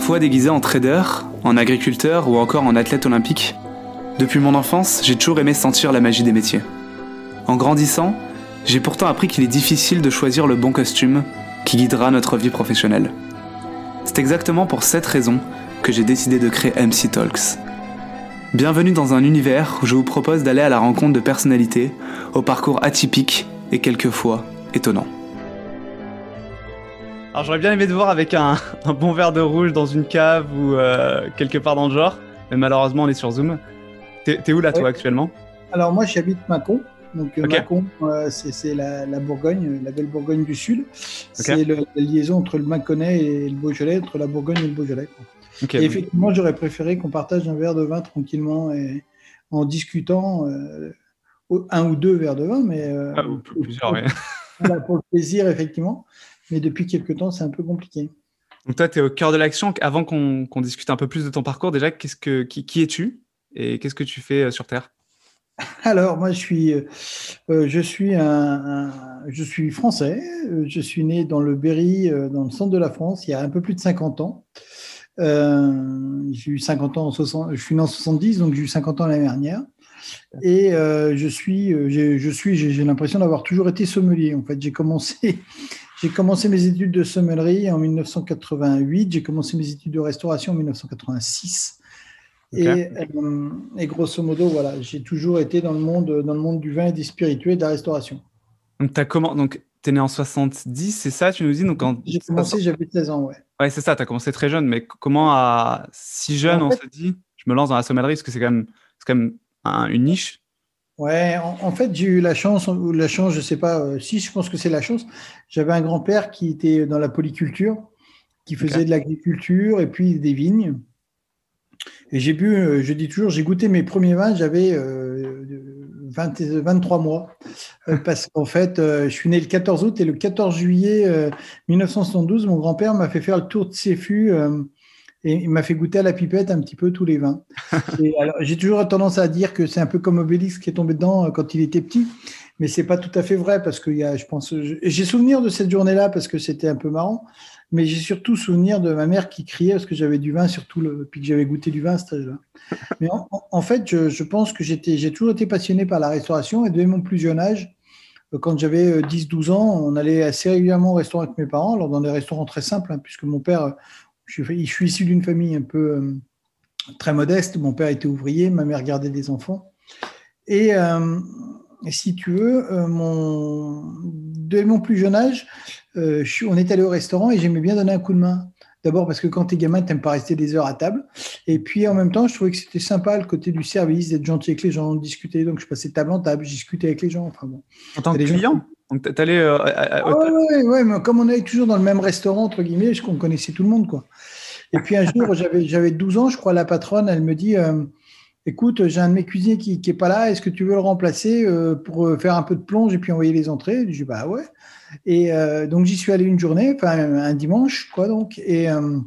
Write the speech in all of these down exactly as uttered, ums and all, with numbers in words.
parfois déguisé en trader, en agriculteur ou encore en athlète olympique. Depuis mon enfance, j'ai toujours aimé sentir la magie des métiers. En grandissant, j'ai pourtant appris qu'il est difficile de choisir le bon costume qui guidera notre vie professionnelle. C'est exactement pour cette raison que j'ai décidé de créer M C Talks. Bienvenue dans un univers où je vous propose d'aller à la rencontre de personnalités au parcours atypique et quelquefois étonnant. Alors j'aurais bien aimé te voir avec un, un bon verre de rouge dans une cave ou euh, quelque part dans le genre, mais malheureusement on est sur Zoom. T'es, t'es où là, ouais, toi actuellement ? Alors moi j'habite Mâcon, donc okay. Mâcon euh, c'est, c'est la, la Bourgogne, la belle Bourgogne du Sud. Okay. C'est le, la liaison entre le Mâconnais et le Beaujolais, entre la Bourgogne et le Beaujolais. Okay, et donc... effectivement j'aurais préféré qu'on partage un verre de vin tranquillement et en discutant, euh, un ou deux verres de vin, mais euh, ah, ou plusieurs, oui. Voilà, pour le plaisir effectivement. Mais depuis quelques temps, c'est un peu compliqué. Donc toi, tu es au cœur de l'action. Avant qu'on, qu'on discute un peu plus de ton parcours, déjà, qu'est-ce que, qui, qui es-tu et qu'est-ce que tu fais sur Terre ? Alors, moi, je suis, euh, je, suis un, un, je suis français. Je suis né dans le Berry, dans le centre de la France, il y a un peu plus de cinquante ans. Euh, j'ai eu cinquante ans en soixante, je suis né en soixante-dix, donc j'ai eu cinquante ans l'année dernière. Et euh, je suis, j'ai, je suis, j'ai, j'ai l'impression d'avoir toujours été sommelier. En fait, j'ai commencé... J'ai commencé mes études de sommellerie en dix-neuf cent quatre-vingt-huit. J'ai commencé mes études de restauration en dix-neuf cent quatre-vingt-six. Okay. Et, euh, et grosso modo, voilà, j'ai toujours été dans le monde, dans le monde du vin et des spiritueux et de la restauration. Donc, tu comment... Donc, es né en soixante-dix, c'est ça, tu nous dis donc quand... J'ai commencé, j'avais seize ans, ouais. Ouais, c'est ça, tu as commencé très jeune. Mais comment, à si jeune, en fait, on se dit, je me lance dans la sommellerie, parce que c'est quand même, c'est quand même un, une niche. Ouais, en, en fait, j'ai eu la chance, ou la chance, je sais pas, euh, si je pense que c'est la chance. J'avais un grand-père qui était dans la polyculture, qui faisait okay. de l'agriculture et puis des vignes. Et j'ai bu, euh, je dis toujours, j'ai goûté mes premiers vins, j'avais euh, vingt, vingt-trois mois. Euh, parce qu'en fait, euh, je suis né le quatorze août et le quatorze juillet euh, dix-neuf cent soixante-douze, mon grand-père m'a fait faire le tour de ses fûts euh, et il m'a fait goûter à la pipette un petit peu tous les vins. Et alors, j'ai toujours tendance à dire que c'est un peu comme Obélix qui est tombé dedans quand il était petit, mais c'est pas tout à fait vrai parce que y a, je pense, j'ai souvenir de cette journée-là parce que c'était un peu marrant, mais j'ai surtout souvenir de ma mère qui criait parce que j'avais du vin, surtout le, puis que j'avais goûté du vin à cet âge-là. Mais en, en fait, je, je pense que j'étais, j'ai toujours été passionné par la restauration et dès mon plus jeune âge, quand j'avais dix douze ans, on allait assez régulièrement au restaurant avec mes parents, alors dans des restaurants très simples, hein, puisque mon père, je suis, je suis issu d'une famille un peu euh, très modeste. Mon père était ouvrier, ma mère gardait des enfants. Et, euh, et si tu veux, euh, mon, dès mon plus jeune âge, euh, je suis, on est allé au restaurant et j'aimais bien donner un coup de main. D'abord parce que quand t'es gamin, t'aimes pas rester des heures à table. Et puis en même temps, je trouvais que c'était sympa le côté du service, d'être gentil avec les gens, de discuter. Donc je passais de table en table, je discutais avec les gens. Enfin bon. En tant que client qui... Donc t'allais euh, à, à, ah, ouais, ouais, ouais, mais comme on allait toujours dans le même restaurant, entre guillemets, je qu'on connaissait tout le monde, quoi. Et puis un jour, j'avais, j'avais douze ans, je crois, la patronne, elle me dit euh, écoute, j'ai un de mes cuisiniers qui n'est pas là, est-ce que tu veux le remplacer euh, pour faire un peu de plonge et puis envoyer les entrées ? Je dis bah ouais. Et euh, donc j'y suis allé une journée, enfin un dimanche, quoi, donc. Et, euh,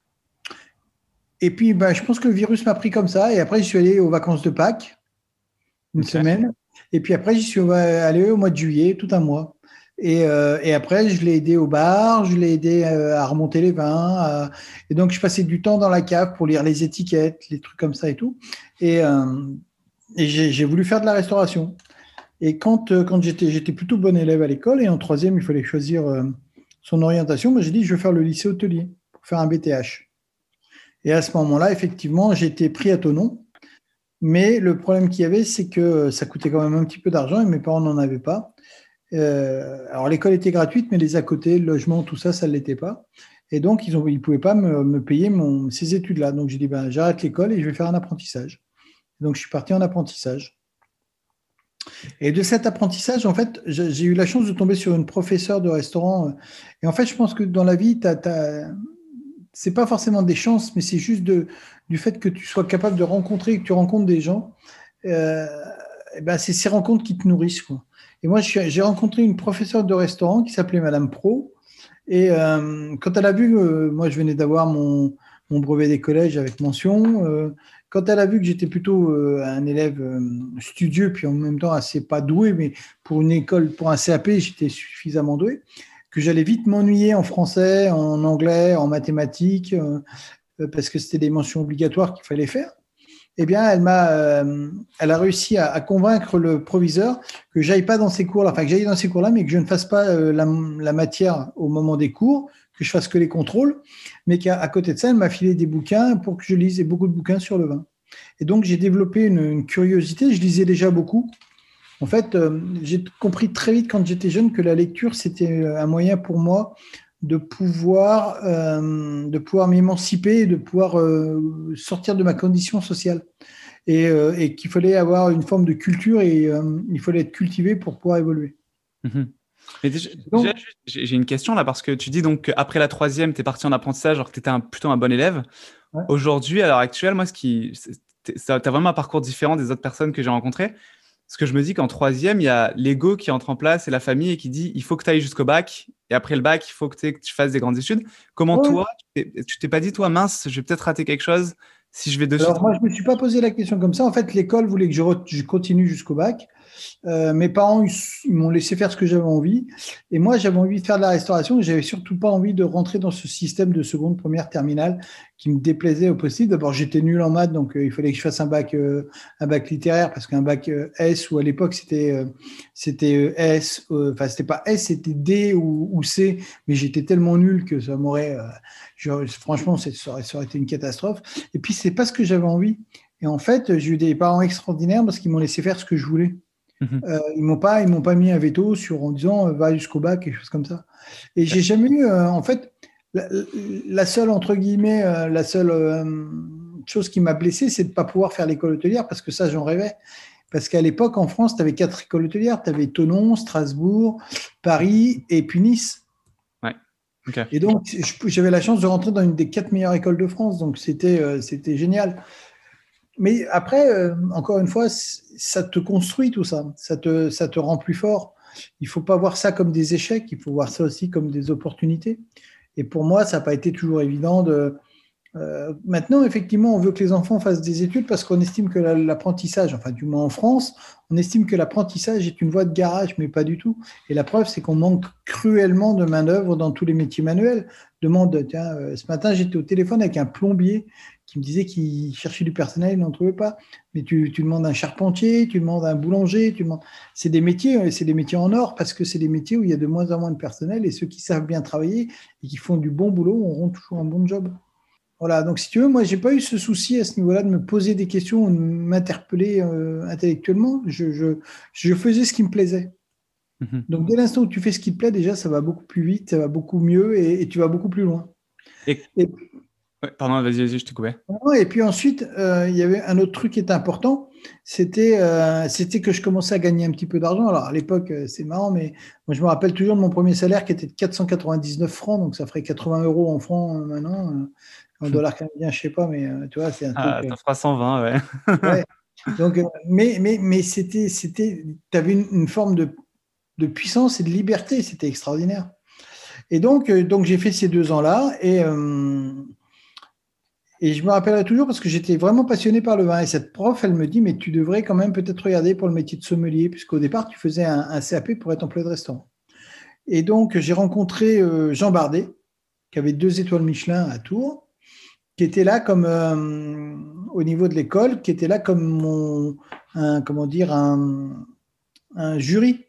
et puis bah, je pense que le virus m'a pris comme ça. Et après, j'y suis allé aux vacances de Pâques, une okay. semaine. Et puis après, j'y suis allé au mois de juillet, tout un mois. Et, euh, et après, je l'ai aidé au bar, je l'ai aidé euh, à remonter les vins. À... Et donc, je passais du temps dans la cave pour lire les étiquettes, les trucs comme ça et tout. Et, euh, et j'ai, j'ai voulu faire de la restauration. Et quand, euh, quand j'étais, j'étais plutôt bon élève à l'école, et en troisième, il fallait choisir euh, son orientation, moi, j'ai dit, je vais faire le lycée hôtelier pour faire un B T H. Et à ce moment-là, effectivement, j'ai été pris à Thonon. Mais le problème qu'il y avait, c'est que ça coûtait quand même un petit peu d'argent et mes parents n'en avaient pas. Euh, alors l'école était gratuite, mais les à côté, le logement, tout ça, ça ne l'était pas. Et donc, ils ne ils pouvaient pas me, me payer mon, ces études-là. Donc, j'ai dit, ben, j'arrête l'école et je vais faire un apprentissage. Donc, je suis parti en apprentissage. Et de cet apprentissage, en fait, j'ai, j'ai eu la chance de tomber sur une professeure de restaurant. Et en fait, je pense que dans la vie, t'as, t'as, c'est pas forcément des chances, mais c'est juste de, du fait que tu sois capable de rencontrer, que tu rencontres des gens. Euh, et ben, c'est ces rencontres qui te nourrissent, quoi. Et moi, je suis, j'ai rencontré une professeure de restaurant qui s'appelait Madame Pro. Et euh, quand elle a vu, euh, moi, je venais d'avoir mon, mon brevet des collèges avec mention. Euh, quand elle a vu que j'étais plutôt euh, un élève euh, studieux, puis en même temps assez pas doué, mais pour une école, pour un C A P, j'étais suffisamment doué, que j'allais vite m'ennuyer en français, en anglais, en mathématiques. Euh, euh, parce que c'était des mentions obligatoires qu'il fallait faire. Eh bien, elle m'a, euh, elle a réussi à, à convaincre le proviseur que j'aille pas dans ces cours-là, enfin que j'aille dans ces cours-là, mais que je ne fasse pas euh, la, la matière au moment des cours, que je fasse que les contrôles, mais qu'à à côté de ça, elle m'a filé des bouquins pour que je lise, et beaucoup de bouquins sur le vin. Et donc, j'ai développé une, une curiosité. Je lisais déjà beaucoup. En fait, euh, j'ai compris très vite quand j'étais jeune que la lecture, c'était un moyen pour moi de pouvoir, euh, de pouvoir m'émanciper, de pouvoir euh, sortir de ma condition sociale. Et, euh, et qu'il fallait avoir une forme de culture et euh, il fallait être cultivé pour pouvoir évoluer. Mhm. Mais déjà, déjà, Donc, j'ai j'ai une question là, parce que tu dis donc qu'après la troisième, tu es parti en apprentissage alors que tu étais un, plutôt un bon élève. ouais. Aujourd'hui, à l'heure actuelle, moi, ce qui, tu as vraiment un parcours différent des autres personnes que j'ai rencontrées. Parce que je me dis qu'en troisième, il y a l'ego qui entre en place et la famille et qui dit il faut que tu ailles jusqu'au bac. Et après le bac, il faut que, t'aies- que tu fasses des grandes études. Comment Ouais. toi, tu t'es tu t'es pas dit, toi, mince, je vais peut-être rater quelque chose si je vais de suite. Alors moi, je ne me suis pas posé la question comme ça. En fait, l'école voulait que je, re- je continue jusqu'au bac. Euh, mes parents, ils, ils m'ont laissé faire ce que j'avais envie. Et moi, j'avais envie de faire de la restauration. Et j'avais surtout pas envie de rentrer dans ce système de seconde, première, terminale qui me déplaisait au possible. D'abord, j'étais nul en maths, donc euh, il fallait que je fasse un bac, euh, un bac littéraire parce qu'un bac euh, S, ou à l'époque, c'était euh, c'était euh, S, euh, enfin, c'était pas S, c'était D ou, ou C. Mais j'étais tellement nul que ça m'aurait, euh, je- franchement, c'est- ça aurait, ça aurait été une catastrophe. Et puis, c'est pas ce que j'avais envie. Et en fait, j'ai eu des parents extraordinaires parce qu'ils m'ont laissé faire ce que je voulais. Mhm. Euh, ils m'ont pas, ils m'ont pas mis un veto sur en disant euh, va jusqu'au bac, quelque chose comme ça. Et j'ai jamais eu, euh, en fait, la, la seule entre guillemets, euh, la seule euh, chose qui m'a blessé, c'est de pas pouvoir faire l'école hôtelière parce que ça, j'en rêvais. Parce qu'à l'époque, en France, tu avais quatre écoles hôtelières. Tu avais Thonon, Strasbourg, Paris et puis Nice. Ouais. Ok. Et donc, je- j'avais la chance de rentrer dans une des quatre meilleures écoles de France. Donc, c'était euh, c'était génial. Mais après, euh, encore une fois, c- ça te construit tout ça. Ça te, ça te rend plus fort. Il faut pas voir ça comme des échecs, il faut voir ça aussi comme des opportunités. Et pour moi, ça n'a pas été toujours évident de. Euh, maintenant, effectivement, on veut que les enfants fassent des études parce qu'on estime que la- l'apprentissage, enfin du moins en France, on estime que l'apprentissage est une voie de garage, mais pas du tout. Et la preuve, c'est qu'on manque cruellement de main-d'œuvre dans tous les métiers manuels. Demande, tiens, euh, ce matin, j'étais au téléphone avec un plombier qui me disait qu'il cherchait du personnel, il n'en trouvait pas. Mais tu, tu demandes un charpentier, tu demandes un boulanger, tu demandes. C'est des métiers, euh, c'est des métiers en or parce que c'est des métiers où il y a de moins en moins de personnel et ceux qui savent bien travailler et qui font du bon boulot auront toujours un bon job. Voilà, donc si tu veux, moi, j'ai pas eu ce souci à ce niveau-là de me poser des questions ou de m'interpeller euh, intellectuellement. Je, je, je faisais ce qui me plaisait. Mhm. Donc, dès l'instant où tu fais ce qui te plaît, déjà, ça va beaucoup plus vite, ça va beaucoup mieux et, et tu vas beaucoup plus loin. Et Et, ouais, pardon, vas-y, vas-y, je te coupais. et puis ensuite, euh, il y avait un autre truc qui était important, c'était euh, c'était que je commençais à gagner un petit peu d'argent. Alors, à l'époque, euh, c'est marrant, mais moi, je me rappelle toujours de mon premier salaire qui était de quatre cent quatre-vingt-dix-neuf francs, donc ça ferait quatre-vingts euros en francs euh, maintenant. euh, En dollars canadiens, je sais pas, mais euh, tu vois, c'est un Ah, truc. euh, t'en feras cent vingt, ouais. Ouais. Donc, euh, mais, mais, mais c'était, c'était, tu avais une, une forme de, de puissance et de liberté, c'était extraordinaire. Et donc, euh, donc j'ai fait ces deux ans-là et, euh, et je me rappellerai toujours parce que j'étais vraiment passionné par le vin. Et cette prof, elle me dit, mais tu devrais quand même peut-être regarder pour le métier de sommelier, puisqu'au départ, tu faisais un, un C A P pour être employé de restaurant. Et donc, j'ai rencontré euh, Jean Bardet, qui avait deux étoiles Michelin à Tours, qui était là comme euh, au niveau de l'école, qui était là comme mon, un, comment dire, un, un jury.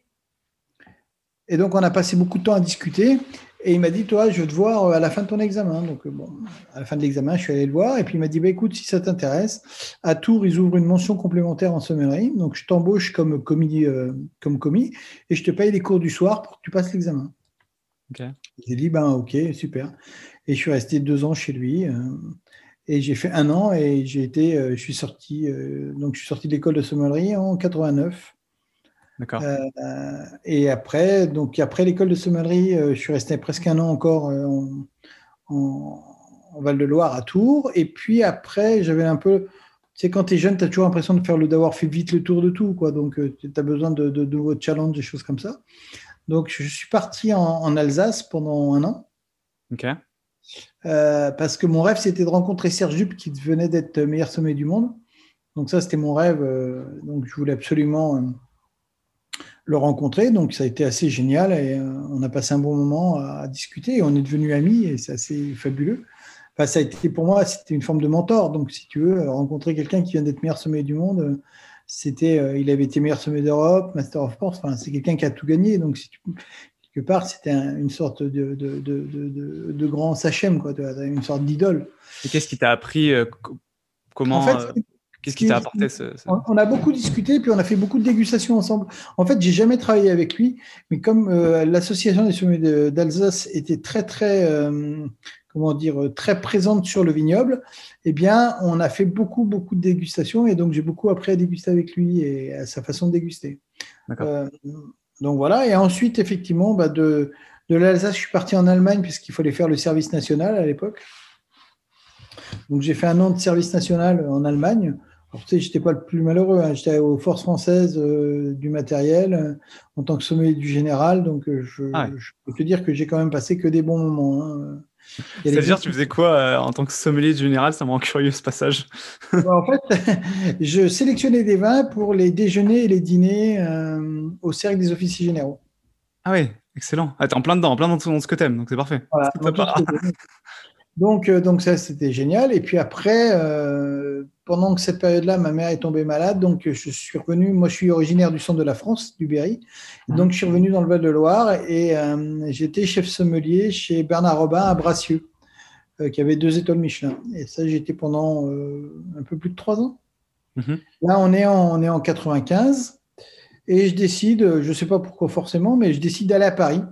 Et donc, on a passé beaucoup de temps à discuter. Et il m'a dit, toi, je veux te voir à la fin de ton examen. Donc, bon, à la fin de l'examen, je suis allé le voir. Et puis, il m'a dit, bah, écoute, si ça t'intéresse, à Tours, ils ouvrent une mention complémentaire en sommellerie. Donc, je t'embauche comme commis, euh, comme commis et je te paye les cours du soir pour que tu passes l'examen. Ok. J'ai dit, ben, ok, super. Et je suis resté deux ans chez lui. euh, et j'ai fait un an et j'ai été, euh, je suis sorti, euh, donc je suis sorti de l'école de sommellerie en quatre-vingt-neuf. D'accord. Euh, et après, donc après l'école de sommellerie, euh, je suis resté presque un an encore euh, en, en- en Val-de-Loire à Tours. Et puis après, j'avais un peu, tu sais, quand tu es jeune, tu as toujours l'impression de faire le, d'avoir fait vite le tour de tout, quoi. Donc, tu as besoin de, de, de nouveaux challenges, des choses comme ça. Donc, je suis parti en, en Alsace pendant un an. Ok. Euh, parce que mon rêve, c'était de rencontrer Serge Jup, qui venait d'être meilleur sommet du monde. Donc ça, c'était mon rêve. euh, donc je voulais absolument euh, le rencontrer. Donc ça a été assez génial et euh, on a passé un bon moment à, à discuter et on est devenus amis et c'est assez fabuleux. enfin, ça a été pour moi, c'était une forme de mentor. Donc, si tu veux, rencontrer quelqu'un qui vient d'être meilleur sommelier du monde, c'était, euh, il avait été meilleur sommelier d'Europe, Master of Course. Enfin, c'est quelqu'un qui a tout gagné. Donc, si tu, quelque part, c'était un, une sorte de, de, de, de, de, de grand sachem, quoi, une sorte d'idole. Et qu'est-ce qui t'a appris euh, Comment en fait, euh, Qu'est-ce qui t'a apporté ce, ce... On a beaucoup discuté, puis on a fait beaucoup de dégustations ensemble. En fait, j'ai jamais travaillé avec lui, mais comme euh, l'association des sommeliers d'Alsace était très, très, euh, comment dire, très présente sur le vignoble, eh bien, on a fait beaucoup, beaucoup de dégustations, et donc j'ai beaucoup appris à déguster avec lui et à sa façon de déguster. Euh, donc voilà, et ensuite, effectivement, bah, de, de l'Alsace, je suis parti en Allemagne puisqu'il fallait faire le service national à l'époque. Donc j'ai fait un an de service national en Allemagne. Alors, tu sais, je n'étais pas le plus malheureux, hein. J'étais aux forces françaises euh, du matériel euh, en tant que sommelier du général, donc euh, je, ah ouais. je peux te dire que j'ai quand même passé que des bons moments. Hein. C'est-à-dire, tu faisais quoi euh, en tant que sommelier du général? Ça me rend curieux ce passage. En fait, je sélectionnais des vins pour les déjeuners et les dîners euh, au cercle des officiers généraux. Ah oui, excellent. Ah, t'es en plein dedans, en plein dans, dans ce que t'aimes, donc c'est parfait. Voilà, c'est Donc, euh, donc ça, c'était génial. Et puis après, euh, pendant que cette période-là, ma mère est tombée malade, donc je suis revenu. Moi, je suis originaire du centre de la France, du Berry. Mmh. Donc, je suis revenu dans le Val-de-Loire et euh, j'étais chef sommelier chez Bernard Robin à Bracieux, euh, qui avait deux étoiles Michelin. Et ça, j'étais pendant euh, un peu plus de trois ans. Mmh. Là, on est en, on est en quatre-vingt-quinze et je décide, je ne sais pas pourquoi forcément, mais je décide d'aller à Paris.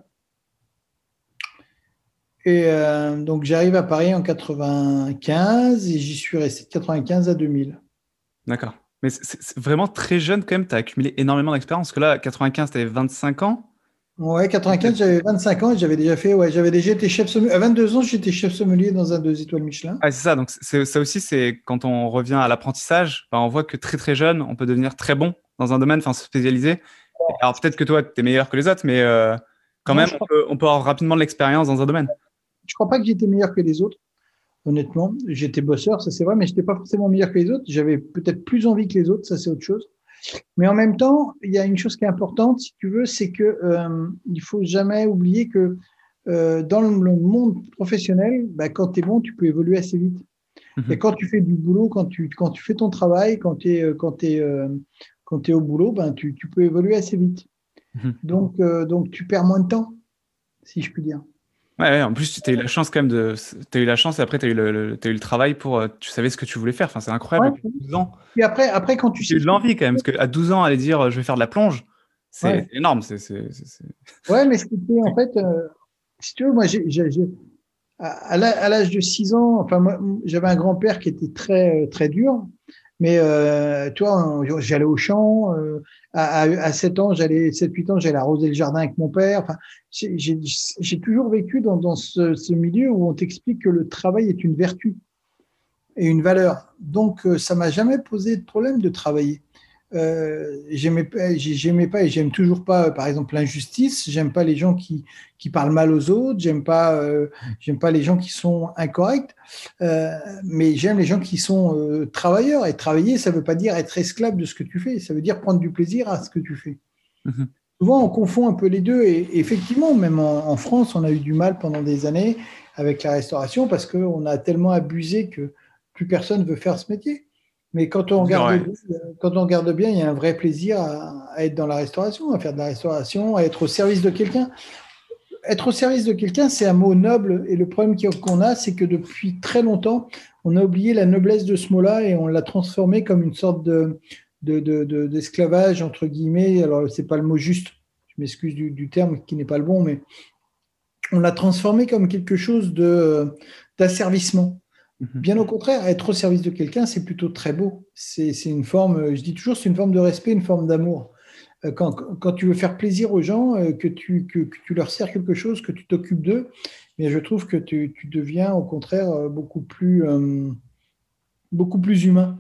Et euh, donc, j'arrive à Paris en quatre-vingt-quinze et j'y suis resté de quatre-vingt-quinze à deux mille. D'accord. Mais c'est, c'est vraiment très jeune quand même, tu as accumulé énormément d'expérience. Parce que là, quatre-vingt-quinze, tu avais vingt-cinq ans. Ouais, quatre-vingt-quinze, j'avais vingt-cinq ans et j'avais déjà fait, ouais, j'avais déjà été chef sommelier. À vingt-deux ans, j'étais chef sommelier dans un deux étoiles Michelin. Ah, c'est ça. Donc, c'est, ça aussi, c'est quand on revient à l'apprentissage, bah, on voit que très, très jeune, on peut devenir très bon dans un domaine, enfin, se spécialiser. Ouais. Alors, peut-être que toi, tu es meilleur que les autres, mais euh, quand non, même, on peut, on peut avoir rapidement de l'expérience dans un domaine. Je ne crois pas que j'étais meilleur que les autres, honnêtement. J'étais bosseur, ça c'est vrai, mais je n'étais pas forcément meilleur que les autres. J'avais peut-être plus envie que les autres, ça c'est autre chose. Mais en même temps, il y a une chose qui est importante, si tu veux, c'est que euh, il faut jamais oublier que euh, dans le monde professionnel, bah, quand tu es bon, tu peux évoluer assez vite. Mm-hmm. Et quand tu fais du boulot, quand tu, quand tu fais ton travail, quand tu es, quand t'es, euh, quand t'es au boulot, ben, tu, tu peux évoluer assez vite. Mm-hmm. Donc, euh, donc, tu perds moins de temps, si je puis dire. Ouais, ouais, en plus, tu as eu la chance quand même de. Tu as eu la chance et après, tu as eu, eu le travail pour. Tu savais ce que tu voulais faire. Enfin, c'est incroyable. Ouais. douze ans. Et après, après, quand tu sais. Tu as eu de l'envie quand même, parce qu'à douze ans, aller dire je vais faire de la plonge, c'est ouais. énorme. C'est, c'est, c'est... Ouais, mais c'était en fait. Euh, si tu veux, moi, j'ai, j'ai, j'ai, à l'âge de six ans, enfin, moi, j'avais un grand-père qui était très, très dur. Mais euh, tu vois, j'allais au champ. Euh, à, à sept ans, j'allais sept huit ans, j'allais arroser le jardin avec mon père. Enfin, j'ai, j'ai, j'ai toujours vécu dans, dans ce, ce milieu où on t'explique que le travail est une vertu et une valeur. Donc, euh, ça m'a jamais posé de problème de travailler. Euh, j'aimais pas, j'aimais pas et j'aime toujours pas, par exemple, l'injustice. J'aime pas les gens qui qui parlent mal aux autres. J'aime pas, euh, j'aime pas les gens qui sont incorrects. Euh, mais j'aime les gens qui sont euh, travailleurs. Et travailler, ça veut pas dire être esclave de ce que tu fais. Ça veut dire prendre du plaisir à ce que tu fais. Mm-hmm. Souvent, on confond un peu les deux. Et, et effectivement, même en, en France, on a eu du mal pendant des années avec la restauration parce que on a tellement abusé que plus personne veut faire ce métier. Mais quand on, regarde, ouais. quand on regarde bien, il y a un vrai plaisir à, à être dans la restauration, à faire de la restauration, à être au service de quelqu'un. Être au service de quelqu'un, c'est un mot noble. Et le problème qu'on a, c'est que depuis très longtemps, on a oublié la noblesse de ce mot-là et on l'a transformé comme une sorte de, de, de, de, d'esclavage, entre guillemets. Alors, ce n'est pas le mot juste, je m'excuse du, du terme qui n'est pas le bon, mais on l'a transformé comme quelque chose de, d'asservissement. Bien au contraire, être au service de quelqu'un, c'est plutôt très beau. C'est, c'est une forme, je dis toujours, c'est une forme de respect, une forme d'amour. Quand, quand tu veux faire plaisir aux gens, que tu, que, que tu leur sers quelque chose, que tu t'occupes d'eux, mais je trouve que tu, tu deviens au contraire beaucoup plus, euh, beaucoup plus humain.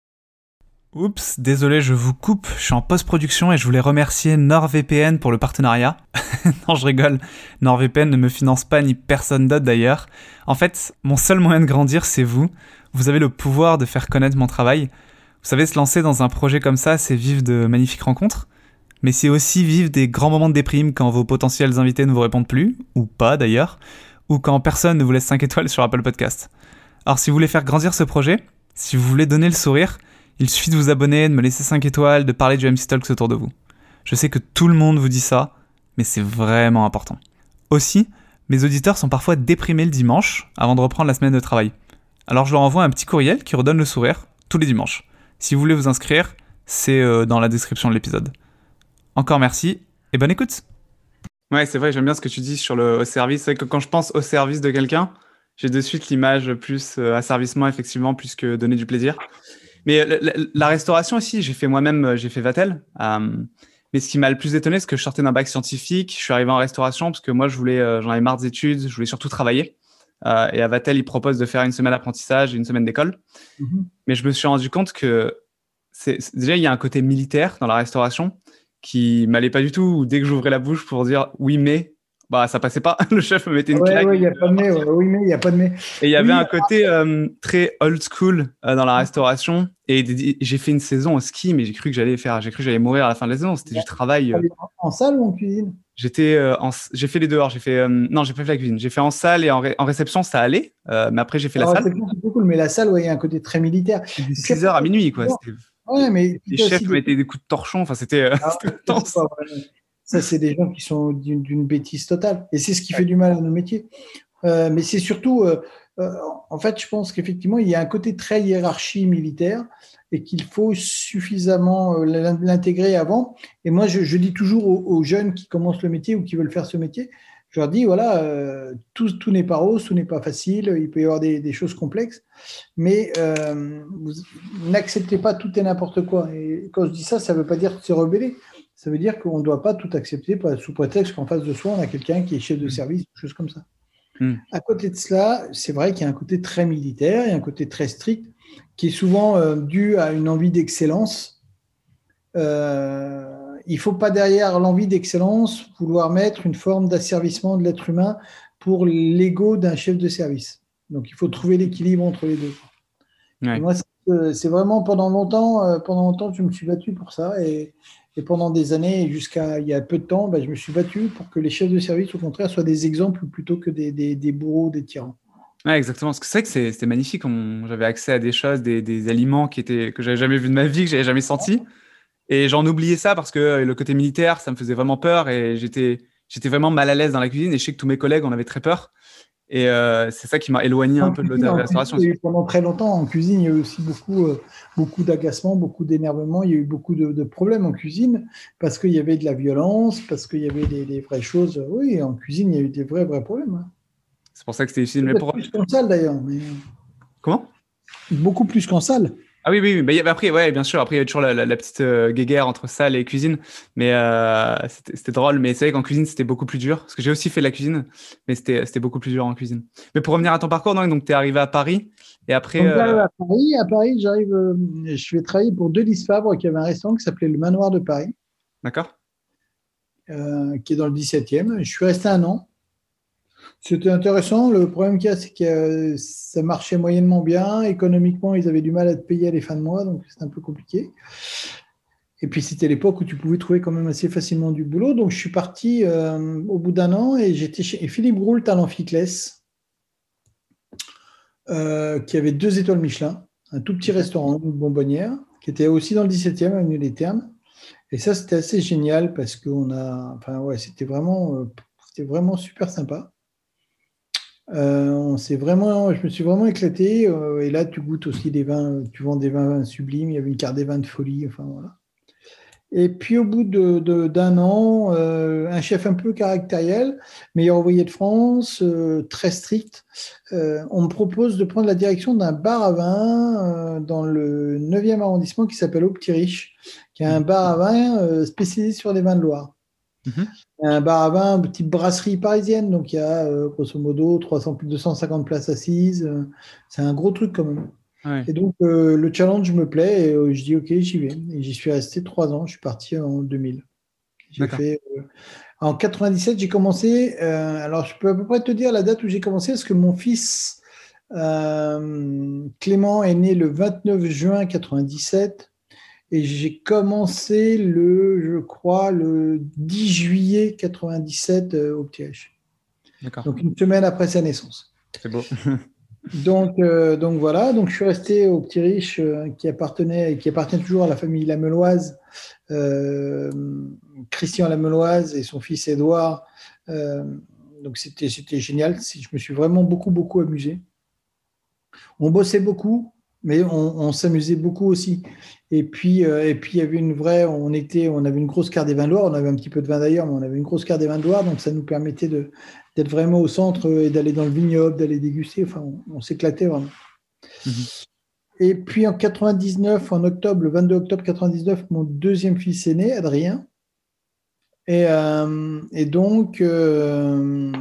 Oups, désolé, je vous coupe, je suis en post-production et je voulais remercier NordVPN pour le partenariat. Non, je rigole, NordVPN ne me finance pas ni personne d'autre d'ailleurs. En fait, mon seul moyen de grandir, c'est vous. Vous avez le pouvoir de faire connaître mon travail. Vous savez, se lancer dans un projet comme ça, c'est vivre de magnifiques rencontres, mais c'est aussi vivre des grands moments de déprime quand vos potentiels invités ne vous répondent plus, ou pas d'ailleurs, ou quand personne ne vous laisse cinq étoiles sur Apple Podcast. Alors si vous voulez faire grandir ce projet, si vous voulez donner le sourire, il suffit de vous abonner, de me laisser cinq étoiles, de parler du M C Talks autour de vous. Je sais que tout le monde vous dit ça, mais c'est vraiment important. Aussi, mes auditeurs sont parfois déprimés le dimanche avant de reprendre la semaine de travail. Alors je leur envoie un petit courriel qui redonne le sourire tous les dimanches. Si vous voulez vous inscrire, c'est euh, dans la description de l'épisode. Encore merci et bonne écoute. Ouais, c'est vrai, j'aime bien ce que tu dis sur le au service. C'est vrai que quand je pense au service de quelqu'un, j'ai de suite l'image plus euh, asservissement, effectivement, plus que donner du plaisir. Mais la, la, la restauration aussi, j'ai fait moi-même, j'ai fait Vatel. Euh, mais ce qui m'a le plus étonné, c'est que je sortais d'un bac scientifique, je suis arrivé en restauration parce que moi, je voulais, euh, j'en avais marre des études, je voulais surtout travailler. Euh, et à Vatel, ils proposent de faire une semaine d'apprentissage et une semaine d'école. Mm-hmm. Mais je me suis rendu compte que c'est, c'est, déjà, il y a un côté militaire dans la restauration qui m'allait pas du tout. Où dès que j'ouvrais la bouche pour dire oui, mais, bah, ça passait pas. Le chef me mettait une ouais, claque. Ouais, il n'y a pas de mais. Ouais, oui, mais il n'y a pas de mais. Et il y avait oui, un côté euh, très old school euh, dans la restauration. Et d- j'ai fait une saison au ski, mais j'ai cru que j'allais faire, j'ai cru que j'allais mourir à la fin de la saison. C'était ouais. du travail. Euh... En salle ou en cuisine? J'étais, euh, en... j'ai fait les deux. Alors, j'ai fait, euh... non, j'ai pas fait la cuisine. J'ai fait en salle et en, ré... en réception, ça allait. Euh, mais après, j'ai fait Alors, la salle. C'est cool, mais la salle, ouais, il y a un côté très militaire. De six heures à minuit, quoi. C'était... Ouais, mais les chefs me mettaient des coups de torchon. Enfin, c'était, euh, ah, c'était intense. Ça, c'est des gens qui sont d'une, d'une bêtise totale. Et c'est ce qui ouais. fait du mal à nos métiers. Euh, mais c'est surtout, euh, euh, en fait, je pense qu'effectivement, il y a un côté très hiérarchie militaire et qu'il faut suffisamment euh, l'intégrer avant. Et moi, je, je dis toujours aux, aux jeunes qui commencent le métier ou qui veulent faire ce métier, je leur dis, voilà, euh, tout, tout n'est pas rose, tout n'est pas facile, il peut y avoir des, des choses complexes, mais euh, vous, vous n'acceptez pas tout et n'importe quoi. Et quand je dis ça, ça ne veut pas dire se rebeller. Ça veut dire qu'on ne doit pas tout accepter sous prétexte qu'en face de soi, on a quelqu'un qui est chef de service, des choses comme ça. Mm. À côté de cela, c'est vrai qu'il y a un côté très militaire, il y a un côté très strict, qui est souvent euh, dû à une envie d'excellence. Euh, il ne faut pas derrière l'envie d'excellence vouloir mettre une forme d'asservissement de l'être humain pour l'ego d'un chef de service. Donc il faut trouver l'équilibre entre les deux. Ouais. Et moi, c'est, c'est vraiment pendant longtemps, euh, pendant longtemps, je me suis battu pour ça et Et pendant des années, jusqu'à il y a peu de temps, ben, je me suis battu pour que les chefs de service, au contraire, soient des exemples plutôt que des, des, des bourreaux, des tyrans. Ouais, exactement. Parce que c'est vrai que c'est, c'était magnifique. On, j'avais accès à des choses, des, des aliments qui étaient, que j'avais jamais vu de ma vie, que j'avais jamais senti. Et j'en oubliais ça parce que le côté militaire, ça me faisait vraiment peur et j'étais, j'étais vraiment mal à l'aise dans la cuisine. Et je sais que tous mes collègues en avaient très peur. Et euh, c'est ça qui m'a éloigné un peu de l'odeur de la restauration. Cuisine, pendant très longtemps, en cuisine, il y a eu aussi beaucoup, euh, beaucoup d'agacement, beaucoup d'énervement. Il y a eu beaucoup de, de problèmes en cuisine parce qu'il y avait de la violence, parce qu'il y avait des, des vraies choses. Oui, en cuisine, il y a eu des vrais, vrais problèmes. Hein. C'est pour ça que c'était difficile. Mais pour... plus qu'en salle, d'ailleurs. Mais... Comment ? Beaucoup plus qu'en salle. Ah oui, oui, oui. Mais après, ouais, bien sûr. Après, il y a toujours la, la, la petite euh, guéguerre entre salle et cuisine. Mais euh, c'était, c'était drôle. Mais c'est vrai qu'en cuisine, c'était beaucoup plus dur. Parce que j'ai aussi fait la cuisine. Mais c'était, c'était beaucoup plus dur en cuisine. Mais pour revenir à ton parcours, donc, donc tu es arrivé à Paris. Et après. Donc, euh... à Paris, à Paris, j'arrive. Euh, je vais travailler pour Delis Fabre, qui avait un restaurant qui s'appelait Le Manoir de Paris. D'accord. Euh, qui est dans le dix-septième. Je suis resté un an. C'était intéressant. Le problème qu'il y a, c'est que euh, ça marchait moyennement bien. Économiquement, ils avaient du mal à te payer à les fins de mois, donc c'était un peu compliqué. Et puis, c'était l'époque où tu pouvais trouver quand même assez facilement du boulot. Donc, je suis parti euh, au bout d'un an et j'étais chez Philippe Groult à l'Amphiclès, euh, qui avait deux étoiles Michelin, un tout petit restaurant, une bonbonnière, qui était aussi dans le dix-septième, avenue des Ternes. Et ça, c'était assez génial parce qu'on a. Enfin, ouais, c'était vraiment, euh, c'était vraiment super sympa. Euh, on s'est vraiment, je me suis vraiment éclaté. Euh, et là, tu goûtes aussi des vins, tu vends des vins sublimes. Il y avait une carte des vins de folie. Enfin, voilà. Et puis, au bout de, de, d'un an, euh, un chef un peu caractériel, meilleur ouvrier de France, euh, très strict, euh, on me propose de prendre la direction d'un bar à vin euh, dans le neuvième arrondissement qui s'appelle Au Petit Riche, qui est un bar à vin euh, spécialisé sur les vins de Loire. Mmh. Un bar à vin, une petite brasserie parisienne, donc il y a euh, grosso modo trois cents, plus de deux cent cinquante places assises. Euh, c'est un gros truc quand même. Ouais. Et donc euh, le challenge me plaît et euh, je dis ok, j'y vais. Et j'y suis resté trois ans. Je suis parti en deux mille. J'ai fait, euh, en quatre-vingt-dix-sept, j'ai commencé. Euh, alors je peux à peu près te dire la date où j'ai commencé parce que mon fils euh, Clément est né le vingt-neuf juin quatre-vingt-dix-sept. Et j'ai commencé le, je crois, le dix juillet quatre-vingt-dix-sept euh, au Petit Riche. D'accord. Donc, une semaine après sa naissance. C'est beau. Donc, euh, donc voilà, donc je suis resté au Petit Riche euh, qui appartenait, qui appartient toujours à la famille Lameloise, euh, Christian Lameloise et son fils Édouard. Euh, donc c'était c'était génial. Je me suis vraiment beaucoup beaucoup amusé. On bossait beaucoup, mais on, on s'amusait beaucoup aussi. Et puis euh, et puis il y avait une vraie, on était, on avait une grosse carte des vins de Loire. On avait un petit peu de vin d'ailleurs, mais on avait une grosse carte des vins de Loire, donc ça nous permettait de d'être vraiment au centre et d'aller dans le vignoble, d'aller déguster. Enfin, on, on s'éclatait vraiment. Mhm. Et puis en quatre-vingt-dix-neuf, en octobre, le vingt-deux octobre quatre-vingt-dix-neuf, mon deuxième fils est né, Adrien. Et, euh, et donc, euh,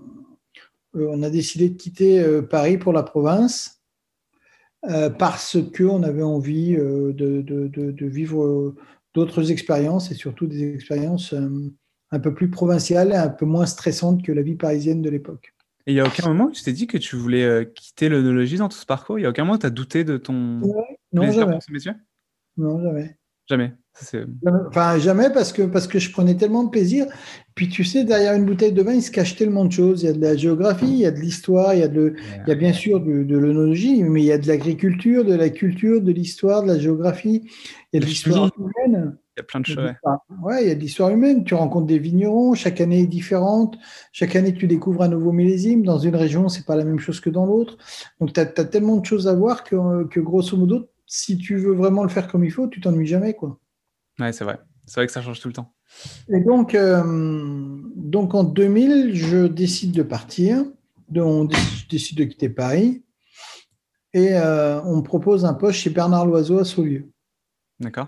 on a décidé de quitter euh, Paris pour la province euh, parce qu'on avait envie euh, de, de, de, de vivre euh, d'autres expériences et surtout des expériences euh, un peu plus provinciales et un peu moins stressantes que la vie parisienne de l'époque. Et il n'y a aucun moment où tu t'es dit que tu voulais euh, quitter l'œnologie dans tout ce parcours? Il n'y a aucun moment où tu as douté de ton Ouais. Non, plaisir jamais. pour ce métier? Non, jamais. Jamais. Ça, c'est... Enfin, jamais parce que, parce que je prenais tellement de plaisir. Puis tu sais, derrière une bouteille de vin, il se cache tellement de choses. Il y a de la géographie, il y a de l'histoire, il y a, de, il y a bien sûr de, de l'œnologie, mais il y a de l'agriculture, de la culture, de l'histoire, de la géographie. Il y a de La chimie, l'histoire humaine. il y a plein de Il y a choses. de Ouais. l'histoire- Ouais, il y a de l'histoire humaine. Tu rencontres des vignerons, chaque année est différente. Chaque année, tu découvres un nouveau millésime. Dans une région, c'est pas la même chose que dans l'autre. Donc, tu as, tellement de choses à voir que, que, grosso modo, si tu veux vraiment le faire comme il faut, tu t'ennuies jamais, quoi. Ouais, c'est vrai. C'est vrai que ça change tout le temps. Et donc, euh, donc en deux mille, je décide de partir, de, on décide, je décide de quitter Paris, et euh, on me propose un poste chez Bernard Loiseau à Saulieu. D'accord.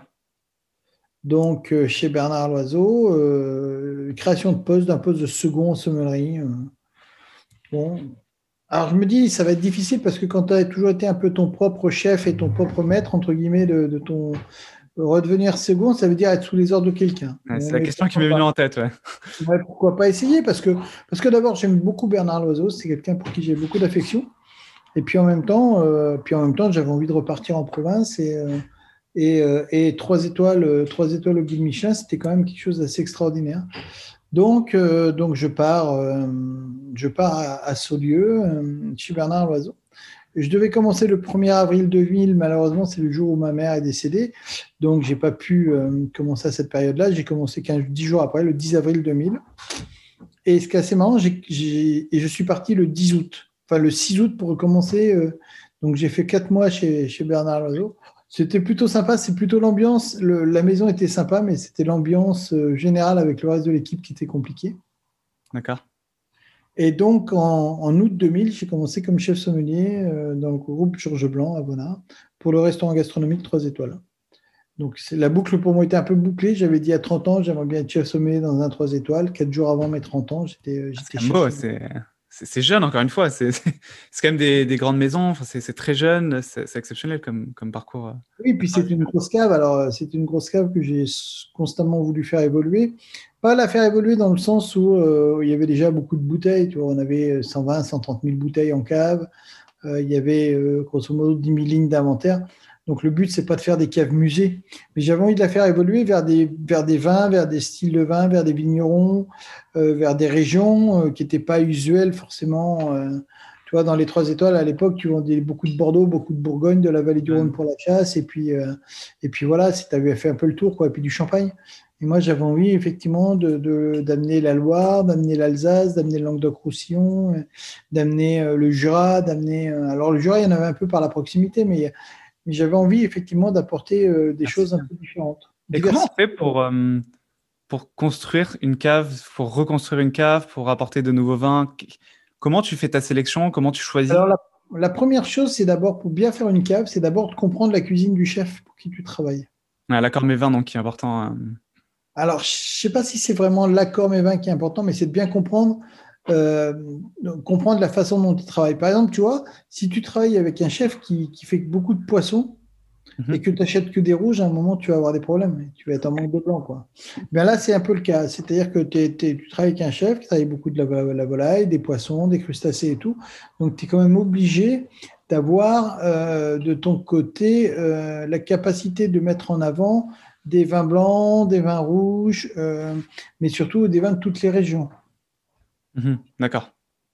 Donc, euh, chez Bernard Loiseau, euh, création de poste, d'un poste de second en sommellerie. euh. Bon. Alors, je me dis, ça va être difficile parce que quand tu as toujours été un peu ton propre chef et ton propre maître, entre guillemets, de, de ton redevenir second, ça veut dire être sous les ordres de quelqu'un. Ouais, Bon, c'est la mais question qui pourquoi m'est venue pas? en tête. Ouais. Ouais, pourquoi pas essayer? Parce que, parce que d'abord, j'aime beaucoup Bernard Loiseau. C'est quelqu'un pour qui j'ai beaucoup d'affection. Et puis en même temps, euh, puis en même temps, j'avais envie de repartir en province. Et, euh, et, euh, et trois étoiles, euh, trois étoiles au guide Michelin, c'était quand même quelque chose d'assez extraordinaire. Donc, euh, donc je pars, euh, je pars à, à Saulieu, euh, chez Bernard Loiseau. Je devais commencer le premier avril deux mille. Malheureusement, c'est le jour où ma mère est décédée. Donc, j'ai pas pu euh, commencer à cette période-là. J'ai commencé quinze, dix jours après, le dix avril deux mille. Et ce qui est assez marrant, j'ai, j'ai, et je suis parti le dix août, enfin le six août pour recommencer. Euh, donc j'ai fait quatre mois chez, chez Bernard Loiseau. C'était plutôt sympa, c'est plutôt l'ambiance. Le, la maison était sympa, mais c'était l'ambiance euh, générale avec le reste de l'équipe qui était compliquée. D'accord. Et donc en, en août deux mille, j'ai commencé comme chef sommelier euh, dans le groupe Georges Blanc à Bonnard pour le restaurant gastronomique trois étoiles. Donc c'est, la boucle pour moi était un peu bouclée. J'avais dit à trente ans, j'aimerais bien être chef sommelier dans un trois étoiles. Quatre jours avant mes trente ans, j'étais, euh, Ah, c'est j'étais quand même chef beau. sommelier. C'est, c'est, c'est jeune, encore une fois. C'est, c'est, c'est quand même des, des grandes maisons. Enfin, c'est, c'est très jeune. C'est, c'est exceptionnel comme, comme parcours. euh. Oui, puis c'est une grosse cave. Alors, euh, c'est une grosse cave que j'ai constamment voulu faire évoluer. Pas la faire évoluer dans le sens où euh, il y avait déjà beaucoup de bouteilles. Tu vois, on avait cent vingt, cent trente mille bouteilles en cave. Euh, il y avait euh, grosso modo dix mille lignes d'inventaire. Donc, le but, c'est pas de faire des caves musées. Mais j'avais envie de la faire évoluer vers des, vers des vins, vers des styles de vins, vers des vignerons, euh, vers des régions euh, qui n'étaient pas usuelles forcément. euh, Tu vois, dans les trois étoiles, à l'époque, tu vendais beaucoup de Bordeaux, beaucoup de Bourgogne, de la vallée du Rhône Ouais. pour la chasse, et puis, euh, et puis voilà, tu avais fait un peu le tour, quoi, et puis du champagne. Et moi, j'avais envie, effectivement, de, de- d'amener la Loire, d'amener l'Alsace, d'amener le Languedoc-Roussillon, euh, d'amener euh, le Jura, d'amener. euh, alors, le Jura, il y en avait un peu par la proximité, mais, mais j'avais envie, effectivement, d'apporter euh, des Merci. choses un peu différentes. Et comment on Diversifier. fait pour, euh, pour construire une cave, pour reconstruire une cave, pour apporter de nouveaux vins? Comment tu fais ta sélection? Comment tu choisis? Alors, la, la première chose, c'est d'abord, pour bien faire une cave, c'est d'abord de comprendre la cuisine du chef pour qui tu travailles. Ouais, l'accord mes vins, donc, qui est important. euh. Alors, je ne sais pas si c'est vraiment l'accord mes vins qui est important, mais c'est de bien comprendre, euh, comprendre la façon dont il travaille. Par exemple, tu vois, si tu travailles avec un chef qui, qui fait beaucoup de poissons et Mhm. que tu n'achètes que des rouges, à un moment, tu vas avoir des problèmes. Tu vas être en manque de blanc, quoi. Bien là, c'est un peu le cas. C'est-à-dire que t'es- t'es- tu travailles avec un chef qui travaille beaucoup de la, la volaille, des poissons, des crustacés et tout. Donc, tu es quand même obligé d'avoir euh, de ton côté euh, la capacité de mettre en avant des vins blancs, des vins rouges, euh, mais surtout des vins de toutes les régions. Mhm. D'accord.